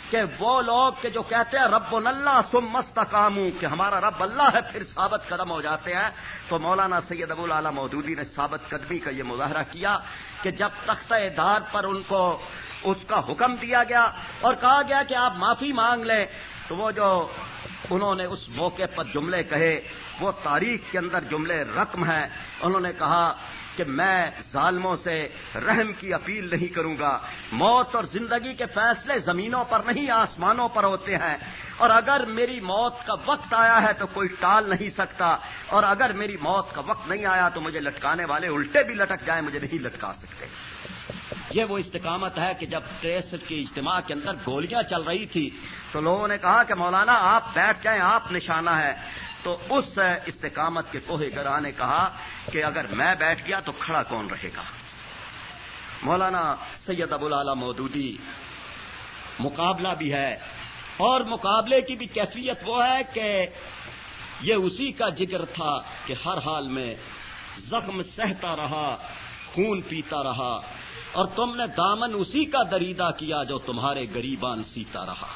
کہ وہ لوگ کہ جو کہتے ہیں ربنا اللہ ثم استقاموا، کہ ہمارا رب اللہ ہے، پھر ثابت قدم ہو جاتے ہیں، تو مولانا سید ابو الاعلی مودودی نے ثابت قدمی کا یہ مظاہرہ کیا کہ جب تختہ دار پر ان کو اس کا حکم دیا گیا اور کہا گیا کہ آپ معافی مانگ لیں، تو وہ جو انہوں نے اس موقع پر جملے کہے وہ تاریخ کے اندر جملے رقم ہیں. انہوں نے کہا کہ میں ظالموں سے رحم کی اپیل نہیں کروں گا، موت اور زندگی کے فیصلے زمینوں پر نہیں آسمانوں پر ہوتے ہیں، اور اگر میری موت کا وقت آیا ہے تو کوئی ٹال نہیں سکتا، اور اگر میری موت کا وقت نہیں آیا تو مجھے لٹکانے والے الٹے بھی لٹک جائیں، مجھے نہیں لٹکا سکتے. یہ وہ استقامت ہے کہ جب تریسٹھ کی اجتماع کے اندر گولیاں چل رہی تھی تو لوگوں نے کہا کہ مولانا آپ بیٹھ جائیں، آپ نشانہ ہے. تو اس استقامت کے کوہ گراں نے کہا کہ اگر میں بیٹھ گیا تو کھڑا کون رہے گا. مولانا سید ابو الاعلی مودودی مقابلہ بھی ہے، اور مقابلے کی بھی کیفیت وہ ہے کہ یہ اسی کا ذکر تھا کہ ہر حال میں زخم سہتا رہا، خون پیتا رہا، اور تم نے دامن اسی کا دریدہ کیا جو تمہارے گریبان سیتا رہا.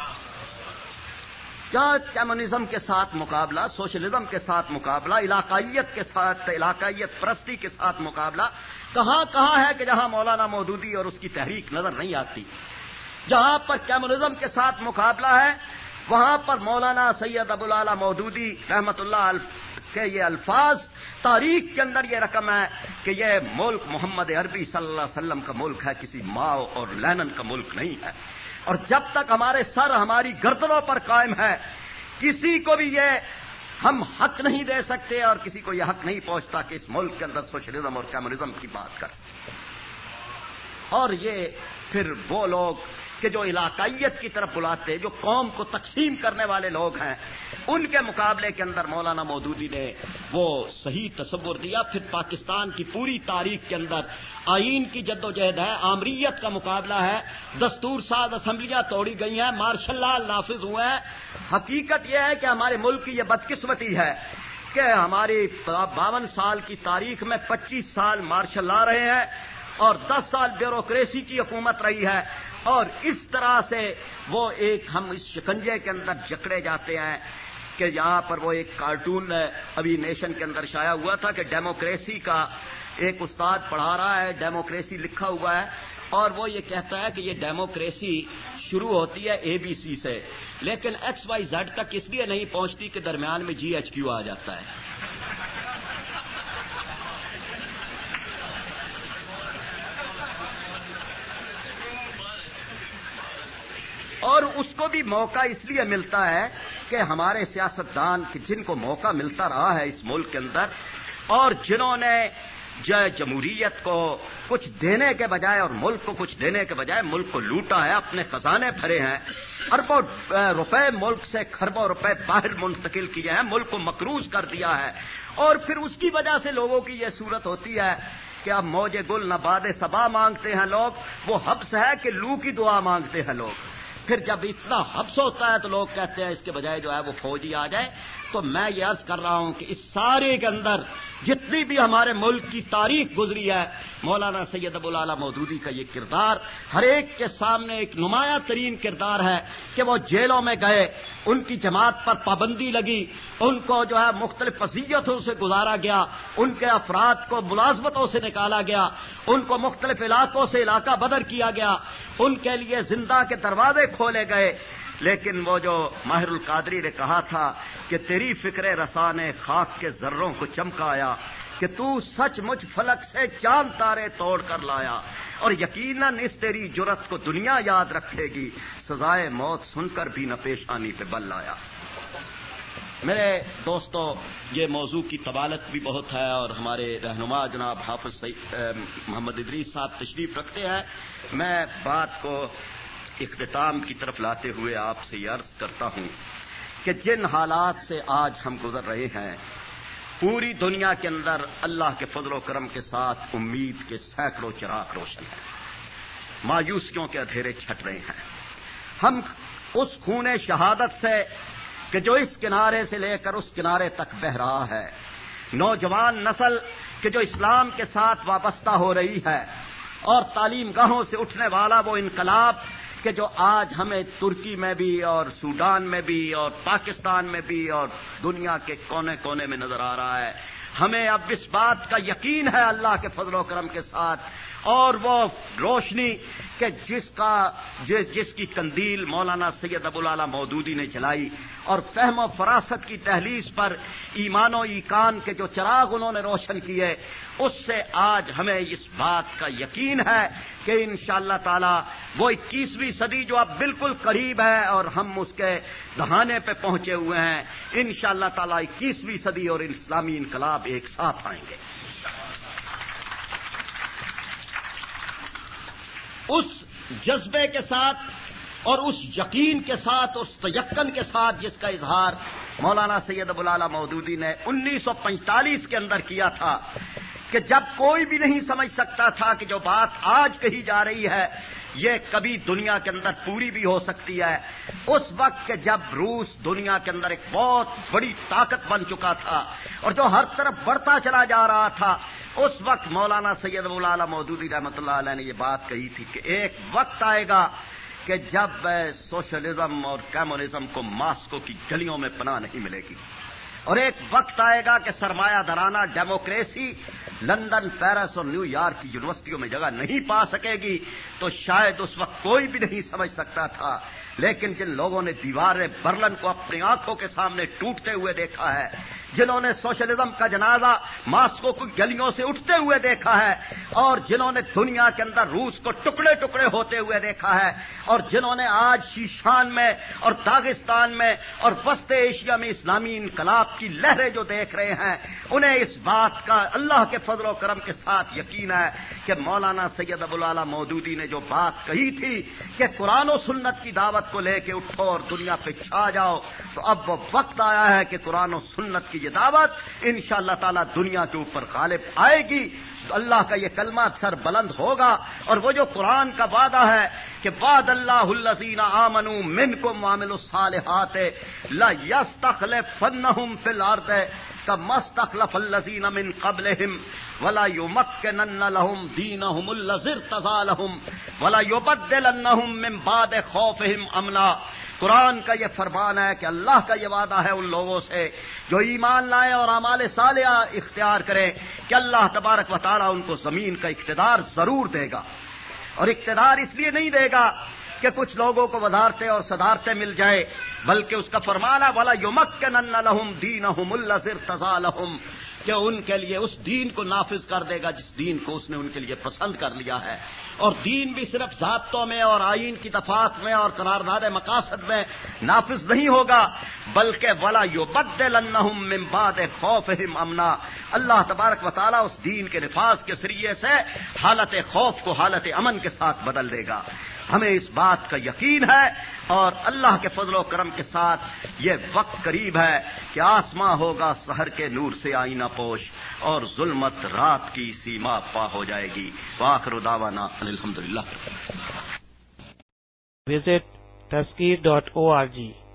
کیا کمیونزم کے ساتھ مقابلہ، سوشلزم کے ساتھ مقابلہ، علاقائیت کے ساتھ، علاقائیت پرستی کے ساتھ مقابلہ کہاں کہاں ہے کہ جہاں مولانا مودودی اور اس کی تحریک نظر نہیں آتی. جہاں پر کمیونزم کے ساتھ مقابلہ ہے وہاں پر مولانا سید ابو الاعلی مودودی رحمت اللہ کے یہ الفاظ تاریخ کے اندر یہ رقم ہے کہ یہ ملک محمد عربی صلی اللہ علیہ وسلم کا ملک ہے، کسی ماؤ اور لینن کا ملک نہیں ہے. اور جب تک ہمارے سر ہماری گردنوں پر قائم ہے کسی کو بھی یہ ہم حق نہیں دے سکتے اور کسی کو یہ حق نہیں پہنچتا کہ اس ملک کے اندر سوشلزم اور کمیونزم کی بات کر سکتے. اور یہ پھر وہ لوگ کہ جو علاقائیت کی طرف بلاتے، جو قوم کو تقسیم کرنے والے لوگ ہیں، ان کے مقابلے کے اندر مولانا مودودی نے وہ صحیح تصور دیا. پھر پاکستان کی پوری تاریخ کے اندر آئین کی جد و جہد ہے، آمریت کا مقابلہ ہے، دستور ساز اسمبلیاں توڑی گئی ہیں، مارشل لا نافذ ہوئے ہیں. حقیقت یہ ہے کہ ہمارے ملک کی یہ بدقسمتی ہے کہ ہماری باون سال کی تاریخ میں پچیس سال مارشل لا رہے ہیں اور دس سال بیوروکریسی کی حکومت رہی ہے، اور اس طرح سے وہ ایک ہم اس شکنجے کے اندر جکڑے جاتے ہیں کہ یہاں پر وہ ایک کارٹون ابھی نیشن کے اندر شائع ہوا تھا کہ ڈیموکریسی کا ایک استاد پڑھا رہا ہے، ڈیموکریسی لکھا ہوا ہے، اور وہ یہ کہتا ہے کہ یہ ڈیموکریسی شروع ہوتی ہے اے بی سی سے، لیکن ایکس وائی زیڈ تک اس لیے نہیں پہنچتی کہ درمیان میں جی ایچ کیو آ جاتا ہے. اور اس کو بھی موقع اس لیے ملتا ہے کہ ہمارے سیاستدان جن کو موقع ملتا رہا ہے اس ملک کے اندر، اور جنہوں نے جمہوریت کو کچھ دینے کے بجائے اور ملک کو کچھ دینے کے بجائے ملک کو لوٹا ہے، اپنے خزانے بھرے ہیں، اربوں روپے ملک سے کھربوں روپے باہر منتقل کیے ہیں، ملک کو مقروض کر دیا ہے، اور پھر اس کی وجہ سے لوگوں کی یہ صورت ہوتی ہے کہ اب موج گل نہ باد صبا مانگتے ہیں لوگ. وہ حبس ہے کہ لو کی دعا مانگتے ہیں لوگ. پھر جب اتنا حبس ہوتا ہے تو لوگ کہتے ہیں اس کے بجائے جو ہے وہ فوجی آ جائے. تو میں یہ عرض کر رہا ہوں کہ اس سارے کے اندر جتنی بھی ہمارے ملک کی تاریخ گزری ہے، مولانا سید ابو الاعلی مودودی کا یہ کردار ہر ایک کے سامنے ایک نمایاں ترین کردار ہے کہ وہ جیلوں میں گئے، ان کی جماعت پر پابندی لگی، ان کو جو ہے مختلف اذیتوں سے گزارا گیا، ان کے افراد کو ملازمتوں سے نکالا گیا، ان کو مختلف علاقوں سے علاقہ بدر کیا گیا، ان کے لیے زندہ کے دروازے کھولے گئے. لیکن وہ جو ماہر القادری نے کہا تھا کہ تیری فکر رسان خاک کے ذروں کو چمکایا کہ تو سچ مچ فلک سے چاند تارے توڑ کر لایا، اور یقیناً اس تیری جرت کو دنیا یاد رکھے گی، سزائے موت سن کر بھی نہ پیشانی پہ بل لایا. میرے دوستو، یہ موضوع کی طوالت بھی بہت ہے اور ہمارے رہنما جناب حافظ محمد ادریس صاحب تشریف رکھتے ہیں. میں بات کو اختتام کی طرف لاتے ہوئے آپ سے یہ عرض کرتا ہوں کہ جن حالات سے آج ہم گزر رہے ہیں، پوری دنیا کے اندر اللہ کے فضل و کرم کے ساتھ امید کے سینکڑوں چراغ روشن ہیں، مایوسیوں کے اندھیرے چھٹ رہے ہیں. ہم اس خون شہادت سے کہ جو اس کنارے سے لے کر اس کنارے تک بہہ رہا ہے، نوجوان نسل کہ جو اسلام کے ساتھ وابستہ ہو رہی ہے، اور تعلیم گاہوں سے اٹھنے والا وہ انقلاب کہ جو آج ہمیں ترکی میں بھی اور سوڈان میں بھی اور پاکستان میں بھی اور دنیا کے کونے کونے میں نظر آ رہا ہے، ہمیں اب اس بات کا یقین ہے اللہ کے فضل و کرم کے ساتھ، اور وہ روشنی کہ جس کا جس کی قندیل مولانا سید ابوالعلا مودودی نے جلائی اور فہم و فراست کی دہلیز پر ایمان و ایقان کے جو چراغ انہوں نے روشن کیے، اس سے آج ہمیں اس بات کا یقین ہے کہ انشاءاللہ تعالی وہ اکیسویں صدی جو اب بالکل قریب ہے اور ہم اس کے دہانے پہ پہنچے ہوئے ہیں، انشاءاللہ تعالی اکیسویں صدی اور اسلامی انقلاب ایک ساتھ آئیں گے۔ اس جذبے کے ساتھ اور اس یقین کے ساتھ، اس تیقن کے ساتھ جس کا اظہار مولانا سید ابوالعلا مودودی نے انیس سو پینتالیس کے اندر کیا تھا کہ جب کوئی بھی نہیں سمجھ سکتا تھا کہ جو بات آج کہی جا رہی ہے یہ کبھی دنیا کے اندر پوری بھی ہو سکتی ہے، اس وقت کہ جب روس دنیا کے اندر ایک بہت بڑی طاقت بن چکا تھا اور جو ہر طرف بڑھتا چلا جا رہا تھا، اس وقت مولانا سید ابوالعلا مودودی رحمۃ اللہ علیہ نے یہ بات کہی تھی کہ ایک وقت آئے گا کہ جب سوشلزم اور کمیونزم کو ماسکو کی گلیوں میں پناہ نہیں ملے گی، اور ایک وقت آئے گا کہ سرمایہ دارانہ ڈیموکریسی لندن، پیرس اور نیو یارک کی یونیورسٹیوں میں جگہ نہیں پا سکے گی۔ تو شاید اس وقت کوئی بھی نہیں سمجھ سکتا تھا، لیکن جن لوگوں نے دیوار برلن کو اپنی آنکھوں کے سامنے ٹوٹتے ہوئے دیکھا ہے، جنہوں نے سوشلزم کا جنازہ ماسکو کی گلیوں سے اٹھتے ہوئے دیکھا ہے، اور جنہوں نے دنیا کے اندر روس کو ٹکڑے ٹکڑے ہوتے ہوئے دیکھا ہے، اور جنہوں نے آج شیشان میں اور داغستان میں اور وسط ایشیا میں اسلامی انقلاب کی لہریں جو دیکھ رہے ہیں، انہیں اس بات کا اللہ کے فضل و کرم کے ساتھ یقین ہے کہ مولانا سید ابوالعلا مودودی نے جو بات کہی تھی کہ قرآن و سنت کی دعوت کو لے کے اٹھو اور دنیا پہ چھا جاؤ، تو اب وہ وقت آیا ہے کہ قرآن و سنت کی یہ دعوت انشاءاللہ تعالی دنیا کے اوپر غالب آئے گی۔ اللہ کا یہ کلمہ سر بلند ہوگا، اور وہ جو قرآن کا وعدہ ہے کہ وعد اللہ الذین آمنوا منکم وعملوا الصالحات لا یستخلفنہم فی الارض کما استخلف الذین من قبلہم ولا یمکنن لہم دینہم الذی ارتضی لہم ولا یبدلنہم من بعد خوفہم امنا۔ قرآن کا یہ فرمان ہے کہ اللہ کا یہ وعدہ ہے ان لوگوں سے جو ایمان لائیں اور اعمال صالحہ اختیار کریں کہ اللہ تبارک و تعالیٰ ان کو زمین کا اقتدار ضرور دے گا، اور اقتدار اس لیے نہیں دے گا کہ کچھ لوگوں کو وزارتیں اور صدارتیں مل جائے، بلکہ اس کا فرمان ہے وَلَا يُمَكِّنَنَّ لَهُمْ دِينَهُمُ الَّذِي ارْتَضَىٰ لَهُمْ، کہ ان کے لیے اس دین کو نافذ کر دے گا جس دین کو اس نے ان کے لیے پسند کر لیا ہے۔ اور دین بھی صرف ضابطوں میں اور آئین کی دفعات میں اور قرارداد مقاصد میں نافذ نہیں ہوگا، بلکہ ولا یبدلنہم من بعد خوفہم امنا، اللہ تبارک و تعالیٰ اس دین کے نفاذ کے ذریعے سے حالت خوف کو حالت امن کے ساتھ بدل دے گا۔ ہمیں اس بات کا یقین ہے، اور اللہ کے فضل و کرم کے ساتھ یہ وقت قریب ہے کہ آسماں ہوگا سحر کے نور سے آئینہ پوش، اور ظلمت رات کی سیما پا ہو جائے گی۔ وآخر دعوانا ان الحمدللہ۔ Visit taskir dot org